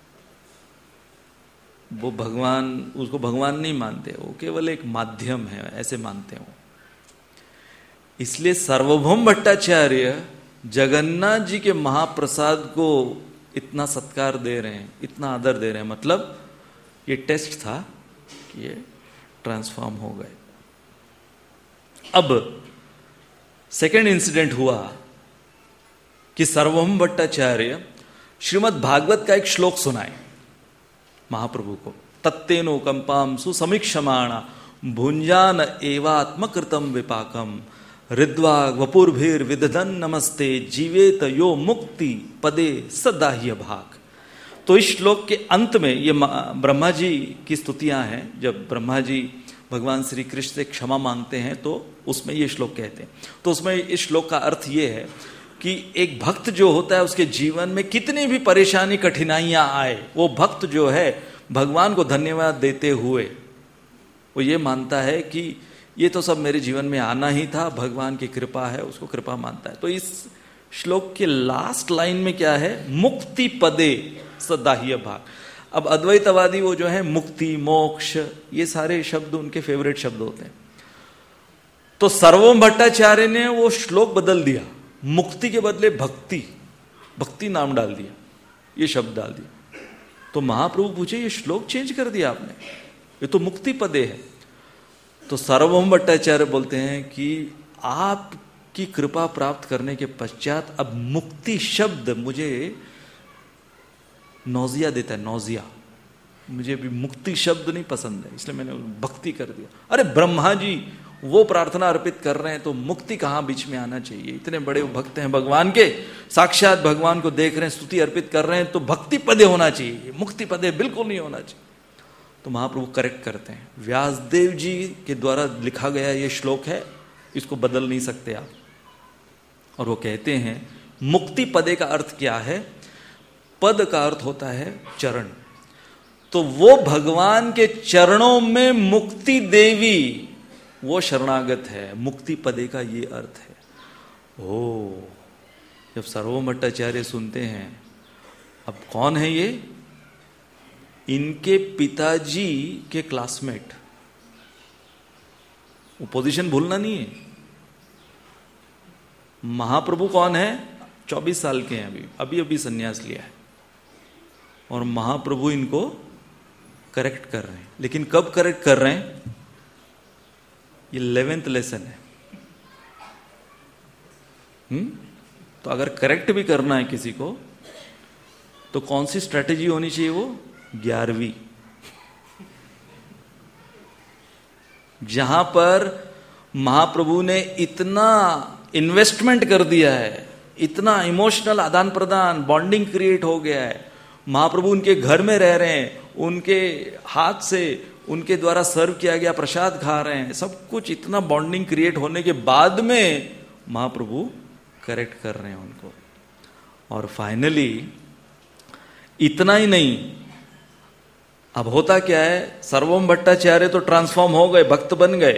वो भगवान, उसको भगवान नहीं मानते, वो केवल एक माध्यम है, ऐसे मानते हो। इसलिए सर्वभौम भट्टाचार्य जगन्नाथ जी के महाप्रसाद को इतना सत्कार दे रहे हैं, इतना आदर दे रहे हैं, मतलब ये टेस्ट था कि ये ट्रांसफॉर्म हो गए। अब सेकेंड इंसिडेंट हुआ कि सर्वभौम भट्टाचार्य श्रीमद् भागवत का एक श्लोक सुनाए महाप्रभु को। तत्तेनो कंपाम सुसमीक्षमाणा भुंजान एवात्मकृतम विपाकम हृद्वा वपुर्भिर विदधन नमस्ते जीवेत यो मुक्ति पदे सदाह्य भाग। तो इस श्लोक के अंत में ये ब्रह्मा जी की स्तुतियां हैं। जब ब्रह्मा जी भगवान श्री कृष्ण से क्षमा मांगते हैं तो उसमें ये श्लोक कहते हैं। तो उसमें इस श्लोक का अर्थ ये है कि एक भक्त जो होता है उसके जीवन में कितनी भी परेशानी कठिनाइयां आए, वो भक्त जो है भगवान को धन्यवाद देते हुए वो ये मानता है कि ये तो सब मेरे जीवन में आना ही था, भगवान की कृपा है, उसको कृपा मानता है। तो इस श्लोक के लास्ट लाइन में क्या है, मुक्ति पदे सदाह्य भाग। अब अद्वैतवादी वो जो है मुक्ति मोक्ष ये सारे शब्द उनके फेवरेट शब्द होते हैं। तो सर्वम भट्टाचार्य ने वो श्लोक बदल दिया, मुक्ति के बदले भक्ति भक्ति नाम डाल दिया, ये शब्द डाल दिया। तो महाप्रभु पूछे ये श्लोक चेंज कर दिया आपने, ये तो मुक्ति पदे है। तो सार्वभौम भट्टाचार्य बोलते हैं कि आपकी कृपा प्राप्त करने के पश्चात अब मुक्ति शब्द मुझे नौजिया देता है, नौजिया, मुझे भी मुक्ति शब्द नहीं पसंद है, इसलिए मैंने भक्ति कर दिया। अरे ब्रह्मा जी वो प्रार्थना अर्पित कर रहे हैं तो मुक्ति कहां बीच में आना चाहिए, इतने बड़े भक्त हैं भगवान के, साक्षात भगवान को देख रहे हैं, स्तुति अर्पित कर रहे हैं, तो भक्ति पदे होना चाहिए, मुक्ति पदे बिल्कुल नहीं होना चाहिए। तो महाप्रभु करेक्ट करते हैं, व्यासदेव जी के द्वारा लिखा गया ये श्लोक है, इसको बदल नहीं सकते आप। और वो कहते हैं मुक्ति पदे का अर्थ क्या है, पद का अर्थ होता है चरण, तो वो भगवान के चरणों में मुक्ति देवी वो शरणागत है, मुक्ति पदे का ये अर्थ है। ओ, जब सर्वभौम भट्टाचार्य सुनते हैं, अब कौन है ये, इनके पिताजी के क्लासमेट, वो पोजीशन भूलना नहीं है। महाप्रभु कौन है, चौबीस साल के हैं, अभी अभी अभी संन्यास लिया है, और महाप्रभु इनको करेक्ट कर रहे हैं। लेकिन कब करेक्ट कर रहे हैं, ये इलेवेंथ लेसन है। हम्म तो अगर करेक्ट भी करना है किसी को तो कौन सी स्ट्रेटेजी होनी चाहिए, वो ग्यारहवीं, जहां पर महाप्रभु ने इतना इन्वेस्टमेंट कर दिया है, इतना इमोशनल आदान प्रदान बॉन्डिंग क्रिएट हो गया है, महाप्रभु उनके घर में रह रहे हैं, उनके हाथ से उनके द्वारा सर्व किया गया प्रसाद खा रहे हैं, सब कुछ इतना बॉन्डिंग क्रिएट होने के बाद में महाप्रभु करेक्ट कर रहे हैं उनको। और फाइनली इतना ही नहीं, अब होता क्या है, सर्वभौम भट्टाचार्य तो ट्रांसफॉर्म हो गए, भक्त बन गए।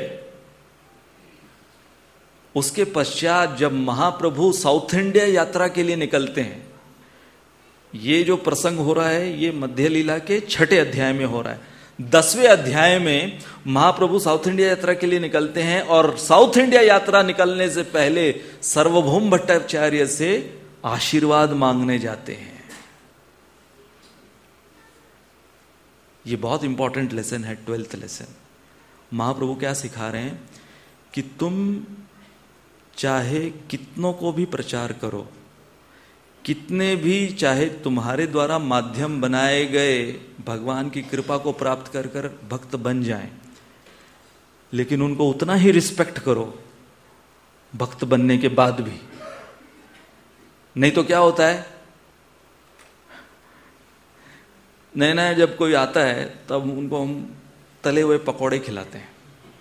उसके पश्चात जब महाप्रभु साउथ इंडिया यात्रा के लिए निकलते हैं, ये जो प्रसंग हो रहा है ये मध्य लीला के छठे अध्याय में हो रहा है। दसवें अध्याय में महाप्रभु साउथ इंडिया यात्रा के लिए निकलते हैं, और साउथ इंडिया यात्रा निकलने से पहले सर्वभौम भट्टाचार्य से आशीर्वाद मांगने जाते हैं। ये बहुत इंपॉर्टेंट लेसन है, ट्वेल्थ लेसन। महाप्रभु क्या सिखा रहे हैं कि तुम चाहे कितनों को भी प्रचार करो, कितने भी चाहे तुम्हारे द्वारा माध्यम बनाए गए भगवान की कृपा को प्राप्त कर कर भक्त बन जाएं, लेकिन उनको उतना ही रिस्पेक्ट करो भक्त बनने के बाद भी। नहीं तो क्या होता है, नया नया जब कोई आता है तब उनको हम तले हुए पकौड़े खिलाते हैं,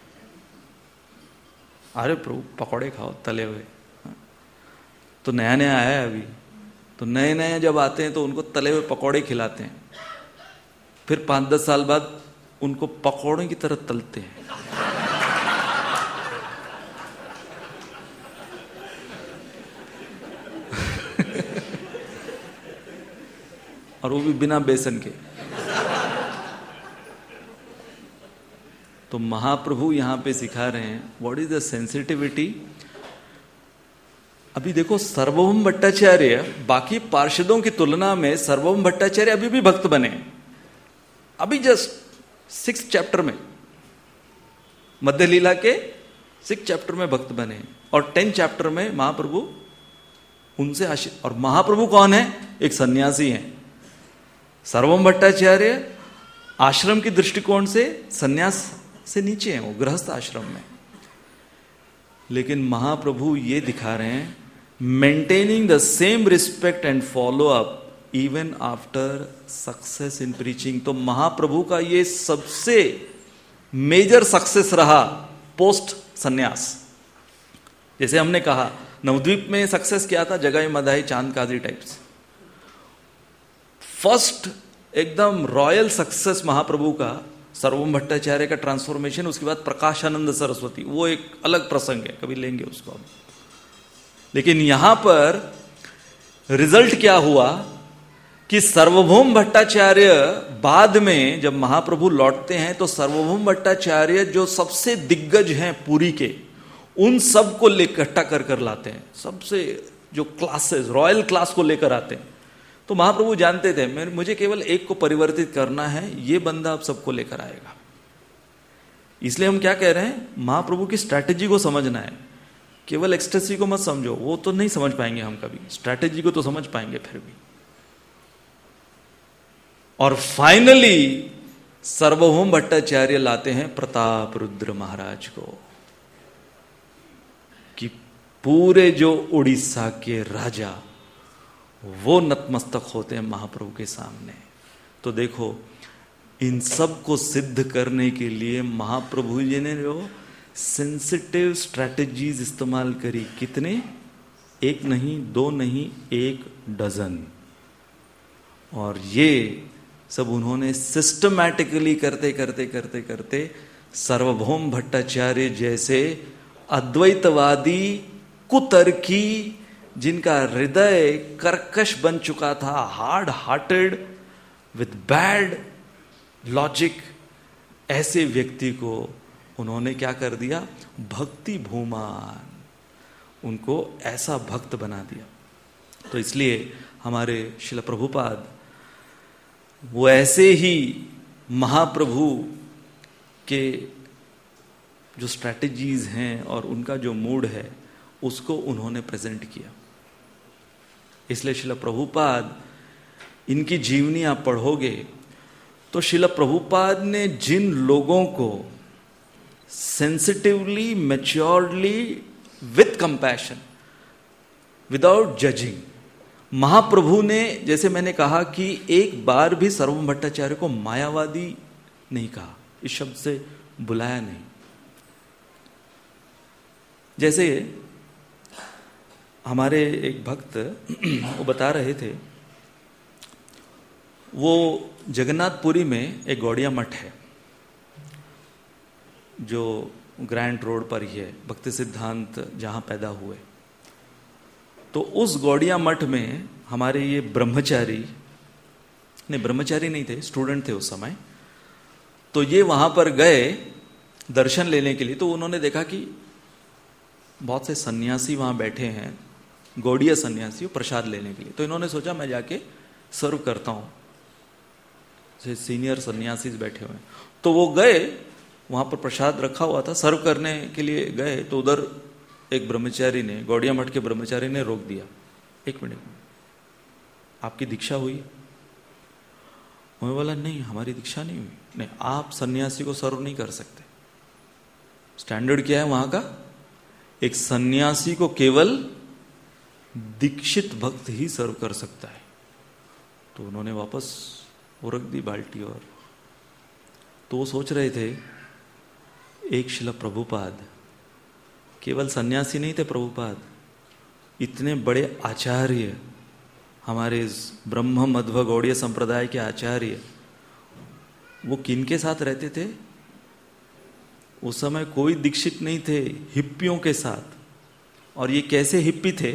अरे प्रभु पकौड़े खाओ तले हुए, तो नया नया आया है अभी, तो नए नए जब आते हैं तो उनको तले हुए पकौड़े खिलाते हैं, फिर पांच दस साल बाद उनको पकौड़ों की तरह तलते हैं। और वो भी बिना बेसन के। तो महाप्रभु यहां पे सिखा रहे हैं व्हाट इज द सेंसिटिविटी। अभी देखो सर्वभौम भट्टाचार्य बाकी पार्षदों की तुलना में सर्वभौम भट्टाचार्य अभी भी भक्त बने, अभी जस्ट सिक्स चैप्टर में, मध्य लीला के सिक्स चैप्टर में भक्त बने, और टेन चैप्टर में महाप्रभु उनसे आशीर्वाद। और महाप्रभु कौन है, एक सन्यासी हैं। सर्वभौम भट्टाचार्य आश्रम की दृष्टिकोण से सन्यास से नीचे हैं, वो गृहस्थ आश्रम में, लेकिन महाप्रभु ये दिखा रहे हैं maintaining the same respect and follow up even after success in preaching. तो महाप्रभु का ये सबसे मेजर सक्सेस रहा पोस्ट सन्यास। जैसे हमने कहा नवद्वीप में सक्सेस क्या था, जगाई मदाई चांद काजी टाइप्स। फर्स्ट एकदम रॉयल सक्सेस महाप्रभु का सर्वभौम भट्टाचार्य का ट्रांसफॉर्मेशन, उसके बाद प्रकाशानंद सरस्वती, वो एक अलग प्रसंग है, कभी लेंगे उसको हम। लेकिन यहां पर रिजल्ट क्या हुआ कि सर्वभौम भट्टाचार्य बाद में जब महाप्रभु लौटते हैं तो सर्वभौम भट्टाचार्य जो सबसे दिग्गज हैं पुरी के, उन सब को लेकर इकट्ठा कर कर लाते हैं, सबसे जो क्लासेस रॉयल क्लास को लेकर आते हैं। तो महाप्रभु जानते थे मैं मुझे केवल एक को परिवर्तित करना है, ये बंदा अब सबको लेकर आएगा। इसलिए हम क्या कह रहे हैं, महाप्रभु की स्ट्रैटेजी को समझना है, केवल एक्सटेसी को मत समझो, वो तो नहीं समझ पाएंगे हम कभी, स्ट्रैटेजी को तो समझ पाएंगे फिर भी। और फाइनली सर्वभौम भट्टाचार्य लाते हैं प्रताप रुद्र महाराज को, कि पूरे जो उड़ीसा के राजा वो नतमस्तक होते हैं महाप्रभु के सामने। तो देखो इन सब को सिद्ध करने के लिए महाप्रभु जी ने जो सेंसिटिव स्ट्रैटेजीज इस्तेमाल करी, कितने, एक नहीं दो नहीं एक डजन। और ये सब उन्होंने सिस्टमैटिकली करते करते करते करते सर्वभौम भट्टाचार्य जैसे अद्वैतवादी कुतर्की, जिनका हृदय कर्कश बन चुका था, hard hearted with bad logic, ऐसे व्यक्ति को उन्होंने क्या कर दिया, भक्ति भूमान, उनको ऐसा भक्त बना दिया। तो इसलिए हमारे श्रील प्रभुपाद वो ऐसे ही महाप्रभु के जो स्ट्रैटेजीज हैं और उनका जो मूड है उसको उन्होंने प्रेजेंट किया। इसलिए श्रील प्रभुपाद, इनकी जीवनी आप पढ़ोगे तो श्रील प्रभुपाद ने जिन लोगों को sensitively, maturely, with compassion, without judging, Mahaprabhu ने, जैसे मैंने कहा कि एक बार भी सर्वभौम भट्टाचार्य को मायावादी नहीं कहा, इस शब्द से बुलाया नहीं। जैसे हमारे एक भक्त वो बता रहे थे, वो जगन्नाथपुरी में एक गौड़िया मठ है जो ग्रैंड रोड पर ही है, भक्ति सिद्धांत जहां पैदा हुए। तो उस गौड़िया मठ में हमारे ये ब्रह्मचारी, नहीं ब्रह्मचारी नहीं थे, स्टूडेंट थे उस समय, तो ये वहां पर गए दर्शन लेने के लिए। तो उन्होंने देखा कि बहुत से सन्यासी वहां बैठे हैं, गौड़िया सन्यासी, प्रसाद लेने के लिए। तो इन्होंने सोचा मैं जाके सर्व करता हूं, सीनियर सन्यासी बैठे हुए हैं। तो वो गए, वहां पर प्रसाद रखा हुआ था, सर्व करने के लिए गए। तो उधर एक ब्रह्मचारी ने, गौड़िया मठ के ब्रह्मचारी ने रोक दिया, एक मिनट, आपकी दीक्षा हुई? मैं बोला नहीं, हमारी दीक्षा नहीं हुई। नहीं, आप सन्यासी को सर्व नहीं कर सकते। स्टैंडर्ड क्या है वहां का, एक सन्यासी को केवल दीक्षित भक्त ही सर्व कर सकता है। तो उन्होंने वापस वो रख दी बाल्टी। और तो वो सोच रहे थे, एक श्रील प्रभुपाद, केवल सन्यासी नहीं थे प्रभुपाद, इतने बड़े आचार्य, हमारे इस ब्रह्म मध्व गौड़ीय संप्रदाय के आचार्य, वो किन के साथ रहते थे? उस समय कोई दीक्षित नहीं थे, हिप्पियों के साथ। और ये कैसे हिप्पी थे?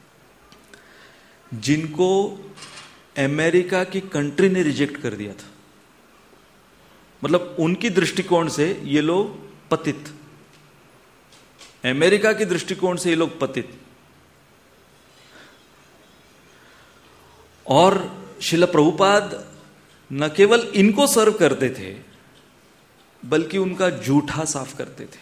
जिनको अमेरिका की कंट्री ने रिजेक्ट कर दिया था। मतलब उनकी दृष्टिकोण से ये लोग पतित, अमेरिका की दृष्टिकोण से ये लोग पतित। और श्रील प्रभुपाद न केवल इनको सर्व करते थे, बल्कि उनका जूठा साफ करते थे।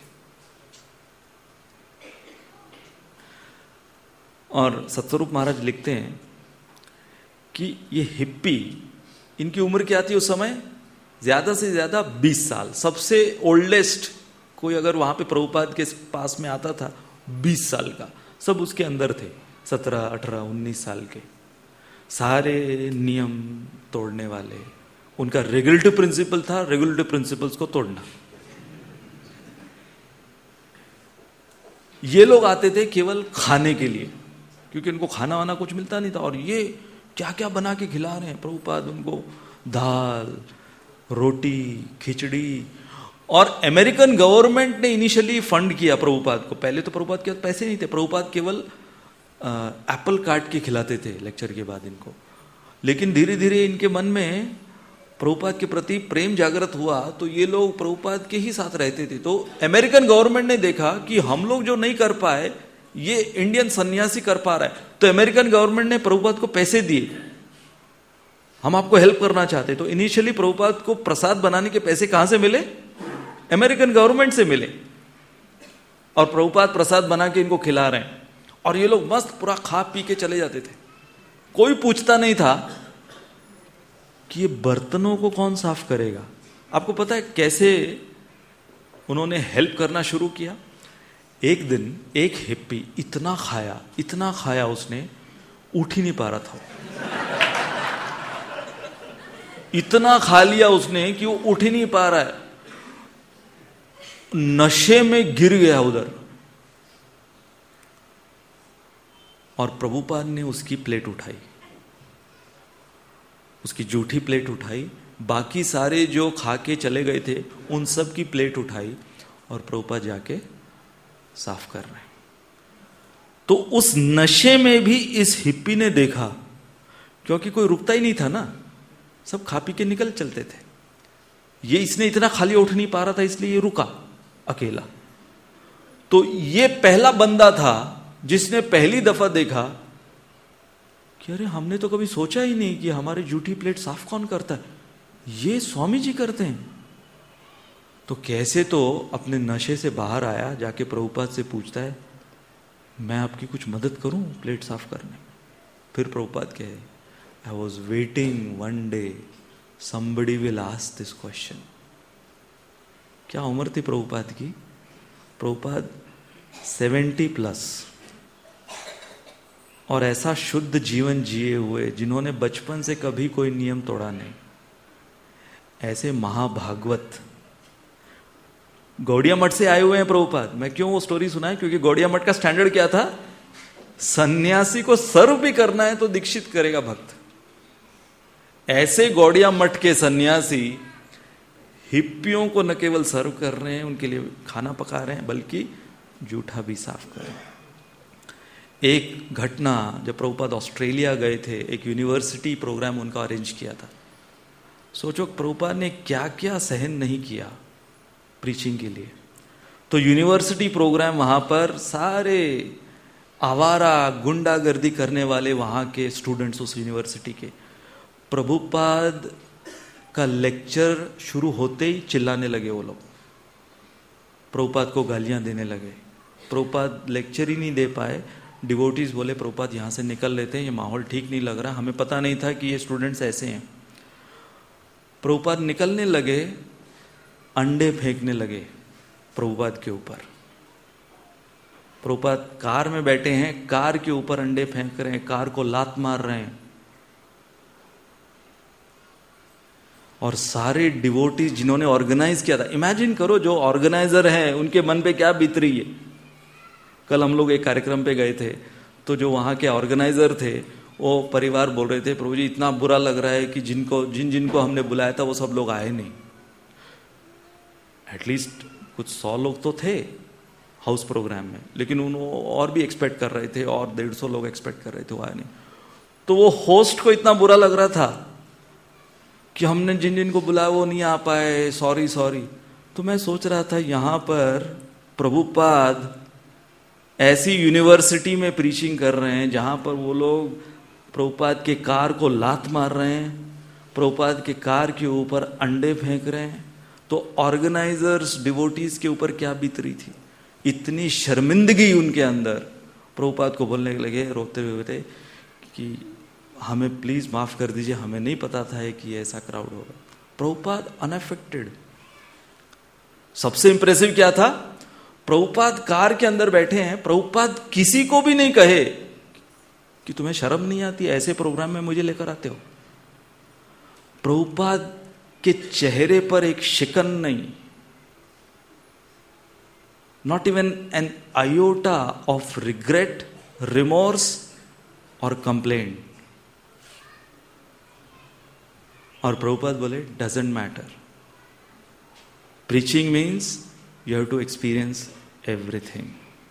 और सतस्वरूप महाराज लिखते हैं कि ये हिप्पी, इनकी उम्र क्या थी उस समय? ज्यादा से ज्यादा बीस साल। सबसे ओल्डेस्ट कोई अगर वहां पे प्रभुपाद के पास में आता था, बीस साल का, सब उसके अंदर थे, सत्रह अठारह उन्नीस साल के, सारे नियम तोड़ने वाले। उनका रेगुलेटिव प्रिंसिपल था, रेगुलेटिव प्रिंसिपल्स को तोड़ना। ये लोग आते थे केवल खाने के लिए, क्योंकि उनको खाना वाना कुछ मिलता नहीं था, और ये क्या क्या बना के खिला रहे हैं प्रभुपाद उनको, दाल, रोटी, खिचड़ी। और अमेरिकन गवर्नमेंट ने इनिशियली फंड किया प्रभुपाद को। पहले तो प्रभुपाद के पास पैसे नहीं थे, प्रभुपाद केवल एप्पल काट के खिलाते थे लेक्चर के बाद इनको। लेकिन धीरे धीरे इनके मन में प्रभुपाद के प्रति प्रेम जागृत हुआ, तो ये लोग प्रभुपाद के ही साथ रहते थे। तो अमेरिकन गवर्नमेंट ने देखा कि हम लोग जो नहीं कर पाए ये इंडियन सन्यासी कर पा रहा है, तो अमेरिकन गवर्नमेंट ने प्रभुपाद को पैसे दिए, हम आपको हेल्प करना चाहते। तो इनिशियली प्रभुपाद को प्रसाद बनाने के पैसे कहां से मिले? अमेरिकन गवर्नमेंट से मिले। और प्रभुपाद प्रसाद बना के इनको खिला रहे हैं, और ये लोग मस्त पूरा खा पी के चले जाते थे। कोई पूछता नहीं था कि ये बर्तनों को कौन साफ करेगा। आपको पता है कैसे उन्होंने हेल्प करना शुरू किया? एक दिन एक हिप्पी इतना खाया इतना खाया उसने, उठ ही नहीं पा रहा था। इतना खा लिया उसने कि वो उठ ही नहीं पा रहा है, नशे में गिर गया उधर। और प्रभुपाद ने उसकी प्लेट उठाई, उसकी जूठी प्लेट उठाई, बाकी सारे जो खा के चले गए थे उन सब की प्लेट उठाई, और प्रभुपाद जाके साफ कर रहे हैं। तो उस नशे में भी इस हिप्पी ने देखा, क्योंकि कोई रुकता ही नहीं था ना, सब खा पी के निकल चलते थे। ये इसने इतना खाली उठ नहीं पा रहा था, इसलिए ये रुका अकेला। तो ये पहला बंदा था जिसने पहली दफा देखा कि अरे हमने तो कभी सोचा ही नहीं कि हमारी जूठी प्लेट साफ कौन करता है, ये स्वामी जी करते हैं। तो कैसे तो अपने नशे से बाहर आया, जाके प्रभुपाद से पूछता है मैं आपकी कुछ मदद करूं प्लेट साफ करने में। फिर प्रभुपाद कहे I was waiting one day somebody will ask this question। क्या उम्र थी प्रभुपाद की? प्रभुपाद सेवेंटी प्लस, और ऐसा शुद्ध जीवन जिए हुए जिन्होंने बचपन से कभी कोई नियम तोड़ा नहीं, ऐसे महाभागवत। गौड़िया मठ से आए हुए हैं प्रभुपाद। मैं क्यों वो स्टोरी सुना है? क्योंकि गौड़िया मठ का स्टैंडर्ड क्या था? सन्यासी को सर्व भी करना है तो दीक्षित करेगा भक्त। ऐसे गौड़िया मठ के सन्यासी हिप्पियों को न केवल सर्व कर रहे हैं, उनके लिए खाना पका रहे हैं, बल्कि जूठा भी साफ कर रहे हैं। एक घटना, जब प्रभुपाद ऑस्ट्रेलिया गए थे, एक यूनिवर्सिटी प्रोग्राम उनका अरेंज किया था। सोचो प्रभुपाद ने क्या क्या सहन नहीं किया प्रीचिंग के लिए। तो यूनिवर्सिटी प्रोग्राम, वहां पर सारे आवारा गुंडागर्दी करने वाले वहां के स्टूडेंट्स उस यूनिवर्सिटी के, प्रभुपाद का लेक्चर शुरू होते ही चिल्लाने लगे वो लोग, प्रभुपाद को गालियां देने लगे। प्रभुपाद लेक्चर ही नहीं दे पाए। डिवोटीज बोले प्रभुपाद यहां से निकल लेते हैं, ये माहौल ठीक नहीं लग रहा, हमें पता नहीं था कि ये स्टूडेंट्स ऐसे हैं। प्रभुपाद निकलने लगे, अंडे फेंकने लगे प्रभुपाद के ऊपर। प्रभुपाद कार में बैठे हैं, कार के ऊपर अंडे फेंक रहे हैं, कार को लात मार रहे हैं। और सारे डिवोटीज जिन्होंने ऑर्गेनाइज किया था, इमेजिन करो जो ऑर्गेनाइजर है उनके मन पे क्या बीत रही है। कल हम लोग एक कार्यक्रम पे गए थे, तो जो वहां के ऑर्गेनाइजर थे वो परिवार बोल रहे थे प्रभु जी इतना बुरा लग रहा है कि जिनको जिन जिनको हमने बुलाया था वो सब लोग आए नहीं। एटलीस्ट कुछ सौ लोग तो थे हाउस प्रोग्राम में, लेकिन उन और भी एक्सपेक्ट कर रहे थे, और डेढ़ सौ लोग एक्सपेक्ट कर रहे थे, वो आए नहीं। तो वो होस्ट को इतना बुरा लग रहा था कि हमने जिन जिन को बुलाया वो नहीं आ पाए, सॉरी सॉरी। तो मैं सोच रहा था यहाँ पर प्रभुपाद ऐसी यूनिवर्सिटी में प्रीचिंग कर रहे हैं जहाँ पर वो लोग प्रभुपाद के कार को लात मार रहे हैं, प्रभुपाद के कार के ऊपर अंडे फेंक रहे हैं। तो ऑर्गेनाइजर्स डिवोटीज के ऊपर क्या बीत रही थी, इतनी शर्मिंदगी उनके अंदर। प्रभुपाद को बोलने लगे रोते हुए थे कि हमें प्लीज माफ कर दीजिए, हमें नहीं पता था कि ऐसा क्राउड होगा। प्रभुपाद अनअफेक्टेड। सबसे इंप्रेसिव क्या था, प्रभुपाद कार के अंदर बैठे हैं, प्रभुपाद किसी को भी नहीं कहे कि तुम्हें शर्म नहीं आती ऐसे प्रोग्राम में मुझे लेकर आते हो। प्रभुपाद के चेहरे पर एक शिकन नहीं, not even an iota of regret, remorse or complaint. और प्रभुपाद बोले doesn't matter. Preaching means you have to experience everything.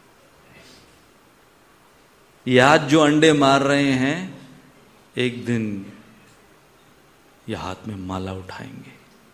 ये आज जो अंडे मार रहे हैं, एक दिन ये हाथ में माला उठाएंगे.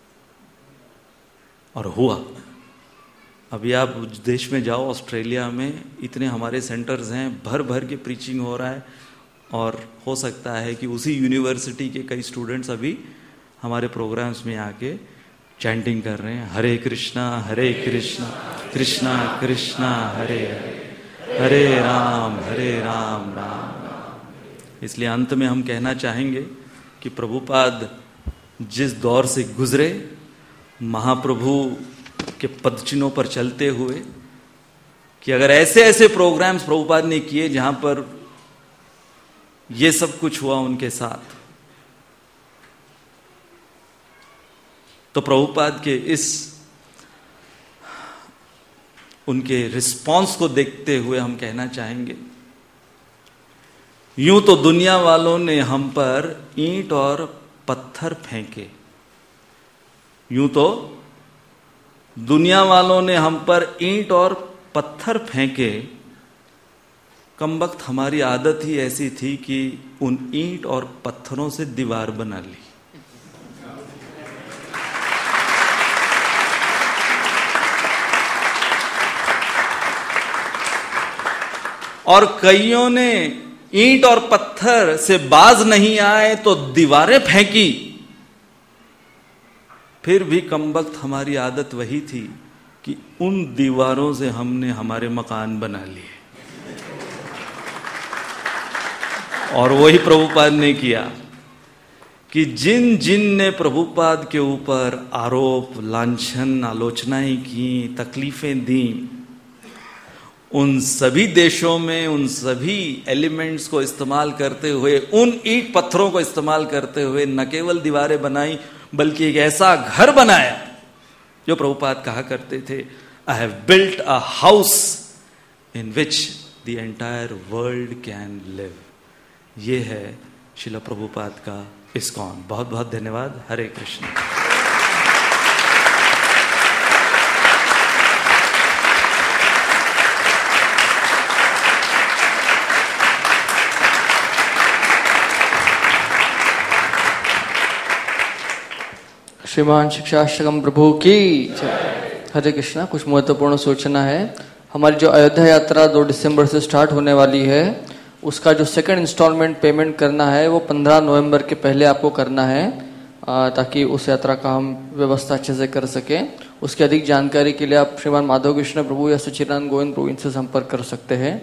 और हुआ. अभी आप देश में जाओ, ऑस्ट्रेलिया में इतने हमारे सेंटर्स हैं, भर भर के प्रीचिंग हो रहा है. और हो सकता है कि उसी यूनिवर्सिटी के कई स्टूडेंट्स अभी हमारे प्रोग्राम्स में आके चैंटिंग कर रहे हैं, हरे कृष्णा हरे कृष्णा कृष्णा कृष्णा हरे हरे हरे राम हरे राम राम राम. इसलिए अंत में हम कहना चाहेंगे कि प्रभुपाद जिस दौर से गुजरे, महाप्रभु के पदचिन्हों पर चलते हुए, कि अगर ऐसे ऐसे प्रोग्राम्स प्रभुपाद ने किए जहां पर ये सब कुछ हुआ उनके साथ, तो प्रभुपाद के इस उनके रिस्पॉन्स को देखते हुए हम कहना चाहेंगे, यूं तो दुनिया वालों ने हम पर ईंट और पत्थर फेंके, यूं तो दुनिया वालों ने हम पर ईंट और पत्थर फेंके, कमबख्त हमारी आदत ही ऐसी थी कि उन ईंट और पत्थरों से दीवार बना ली. और कईयों ने ईंट और पत्थर से बाज नहीं आए तो दीवारें फेंकी, फिर भी कमबख्त हमारी आदत वही थी कि उन दीवारों से हमने हमारे मकान बना लिए. और वही प्रभुपाद ने किया कि जिन जिन ने प्रभुपाद के ऊपर आरोप, लांछन, आलोचनाएं की, तकलीफें दी, उन सभी देशों में उन सभी एलिमेंट्स को इस्तेमाल करते हुए, उन ईंट पत्थरों को इस्तेमाल करते हुए न केवल दीवारें बनाई बल्कि एक ऐसा घर बनाया जो प्रभुपाद कहा करते थे, I have built a house in which the entire world can live. ये है श्रील प्रभुपाद का इस्कॉन. बहुत बहुत धन्यवाद. हरे कृष्ण. श्रीमान शिक्षाष्टकम प्रभु की हरे कृष्णा. कुछ महत्वपूर्ण सूचना है. हमारी जो अयोध्या यात्रा दो दिसंबर से स्टार्ट होने वाली है, उसका जो सेकंड इंस्टॉलमेंट पेमेंट करना है वो पंद्रह नवंबर के पहले आपको करना है, ताकि उस यात्रा का हम व्यवस्था अच्छे से कर सके. उसकी अधिक जानकारी के लिए आप श्रीमान माधव कृष्ण प्रभु या सच्चिदानंद गोविंद प्रभु इनसे संपर्क कर सकते हैं.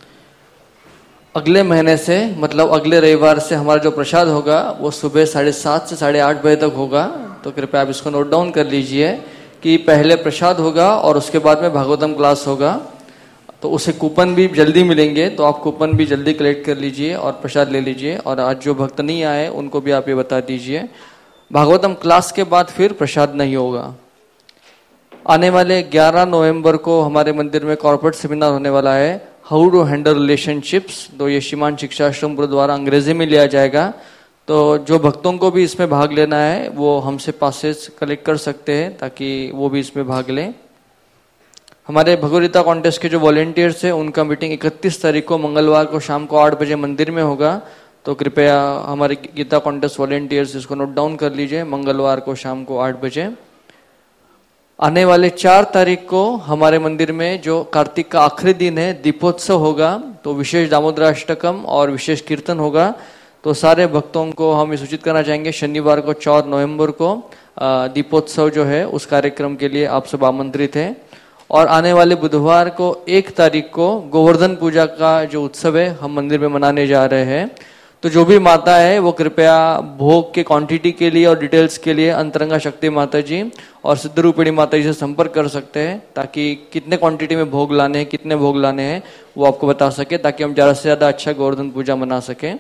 अगले महीने से, मतलब अगले रविवार से हमारा जो प्रसाद होगा वो सुबह साढ़े सात से साढ़े आठ बजे तक होगा. तो कृपया आप इसको नोट डाउन कर लीजिए कि पहले प्रसाद होगा और उसके बाद में भागवतम क्लास होगा. तो उसे कूपन भी जल्दी मिलेंगे, तो आप कूपन भी जल्दी कलेक्ट कर लीजिए और प्रसाद ले लीजिए. और आज जो भक्त नहीं आए उनको भी आप ये बता दीजिए. भागवतम क्लास के बाद फिर प्रसाद नहीं होगा. आने वाले ग्यारह नवंबर को हमारे मंदिर में कॉर्पोरेट सेमिनार होने वाला है, हाउ टू हैंडल रिलेशनशिप्स. तो ये श्रीमान शिक्षाश्रम द्वारा अंग्रेजी में लिया जाएगा. तो जो भक्तों को भी इसमें भाग लेना है वो हमसे पासेस कलेक्ट कर सकते हैं ताकि वो भी इसमें भाग लें. हमारे भगवद्गीता कॉन्टेस्ट के जो वॉलेंटियर्स हैं उनका मीटिंग इकतीस तारीख को मंगलवार को शाम को आठ बजे मंदिर में होगा. तो कृपया हमारे गीता कॉन्टेस्ट वॉलेंटियर्स इसको नोट डाउन कर लीजिए, मंगलवार को शाम को आठ बजे. आने वाले चार तारीख को हमारे मंदिर में जो कार्तिक का आखिरी दिन है दीपोत्सव होगा. तो विशेष दामोदराष्टकम और विशेष कीर्तन होगा. तो सारे भक्तों को हम सूचित करना चाहेंगे, शनिवार को चार नवंबर को दीपोत्सव जो है उस कार्यक्रम के लिए आप सब आमंत्रित हैं. और आने वाले बुधवार को एक तारीख को गोवर्धन पूजा का जो उत्सव है हम मंदिर में मनाने जा रहे हैं. तो जो भी माता है वो कृपया भोग के क्वांटिटी के लिए और डिटेल्स के लिए अंतरंगा शक्ति माता जी और सिद्ध रूपिणी माता जी से संपर्क कर सकते हैं, ताकि कितने क्वांटिटी में भोग लाने हैं, कितने भोग लाने हैं वो आपको बता सके, ताकि हम ज्यादा से ज्यादा अच्छा गोवर्धन पूजा मना सके.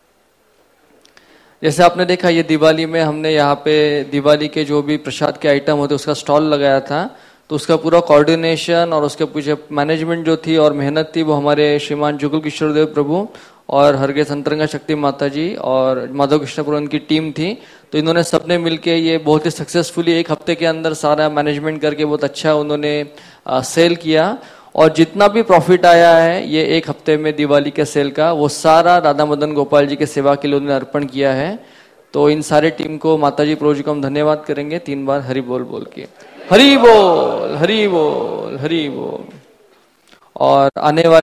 जैसे आपने देखा ये दिवाली में हमने यहाँ पे दिवाली के जो भी प्रसाद के आइटम होते उसका स्टॉल लगाया था. तो उसका पूरा कोऑर्डिनेशन और उसके पीछे मैनेजमेंट जो थी और मेहनत थी वो हमारे श्रीमान जुगल किशोर देव प्रभु और हरगे संतरंगा शक्ति माता जी और माधव कृष्णपुर उनकी टीम थी। तो इन्होंने सबने मिलके ये बहुत ही सक्सेसफुली एक हफ्ते के अंदर सारा मैनेजमेंट करके बहुत अच्छा उन्होंने आ, सेल किया। और जितना भी प्रॉफिट आया है ये एक हफ्ते में दिवाली के सेल का, वो सारा राधा मदन गोपाल जी के सेवा के लिए उन्होंने अर्पण किया है। तो इन सारे टीम को माता जी प्रभु जी को हम धन्यवाद करेंगे तीन बार हरि बोल बोल के। हरि बोल हरि बोल हरि बोल। और आने वाले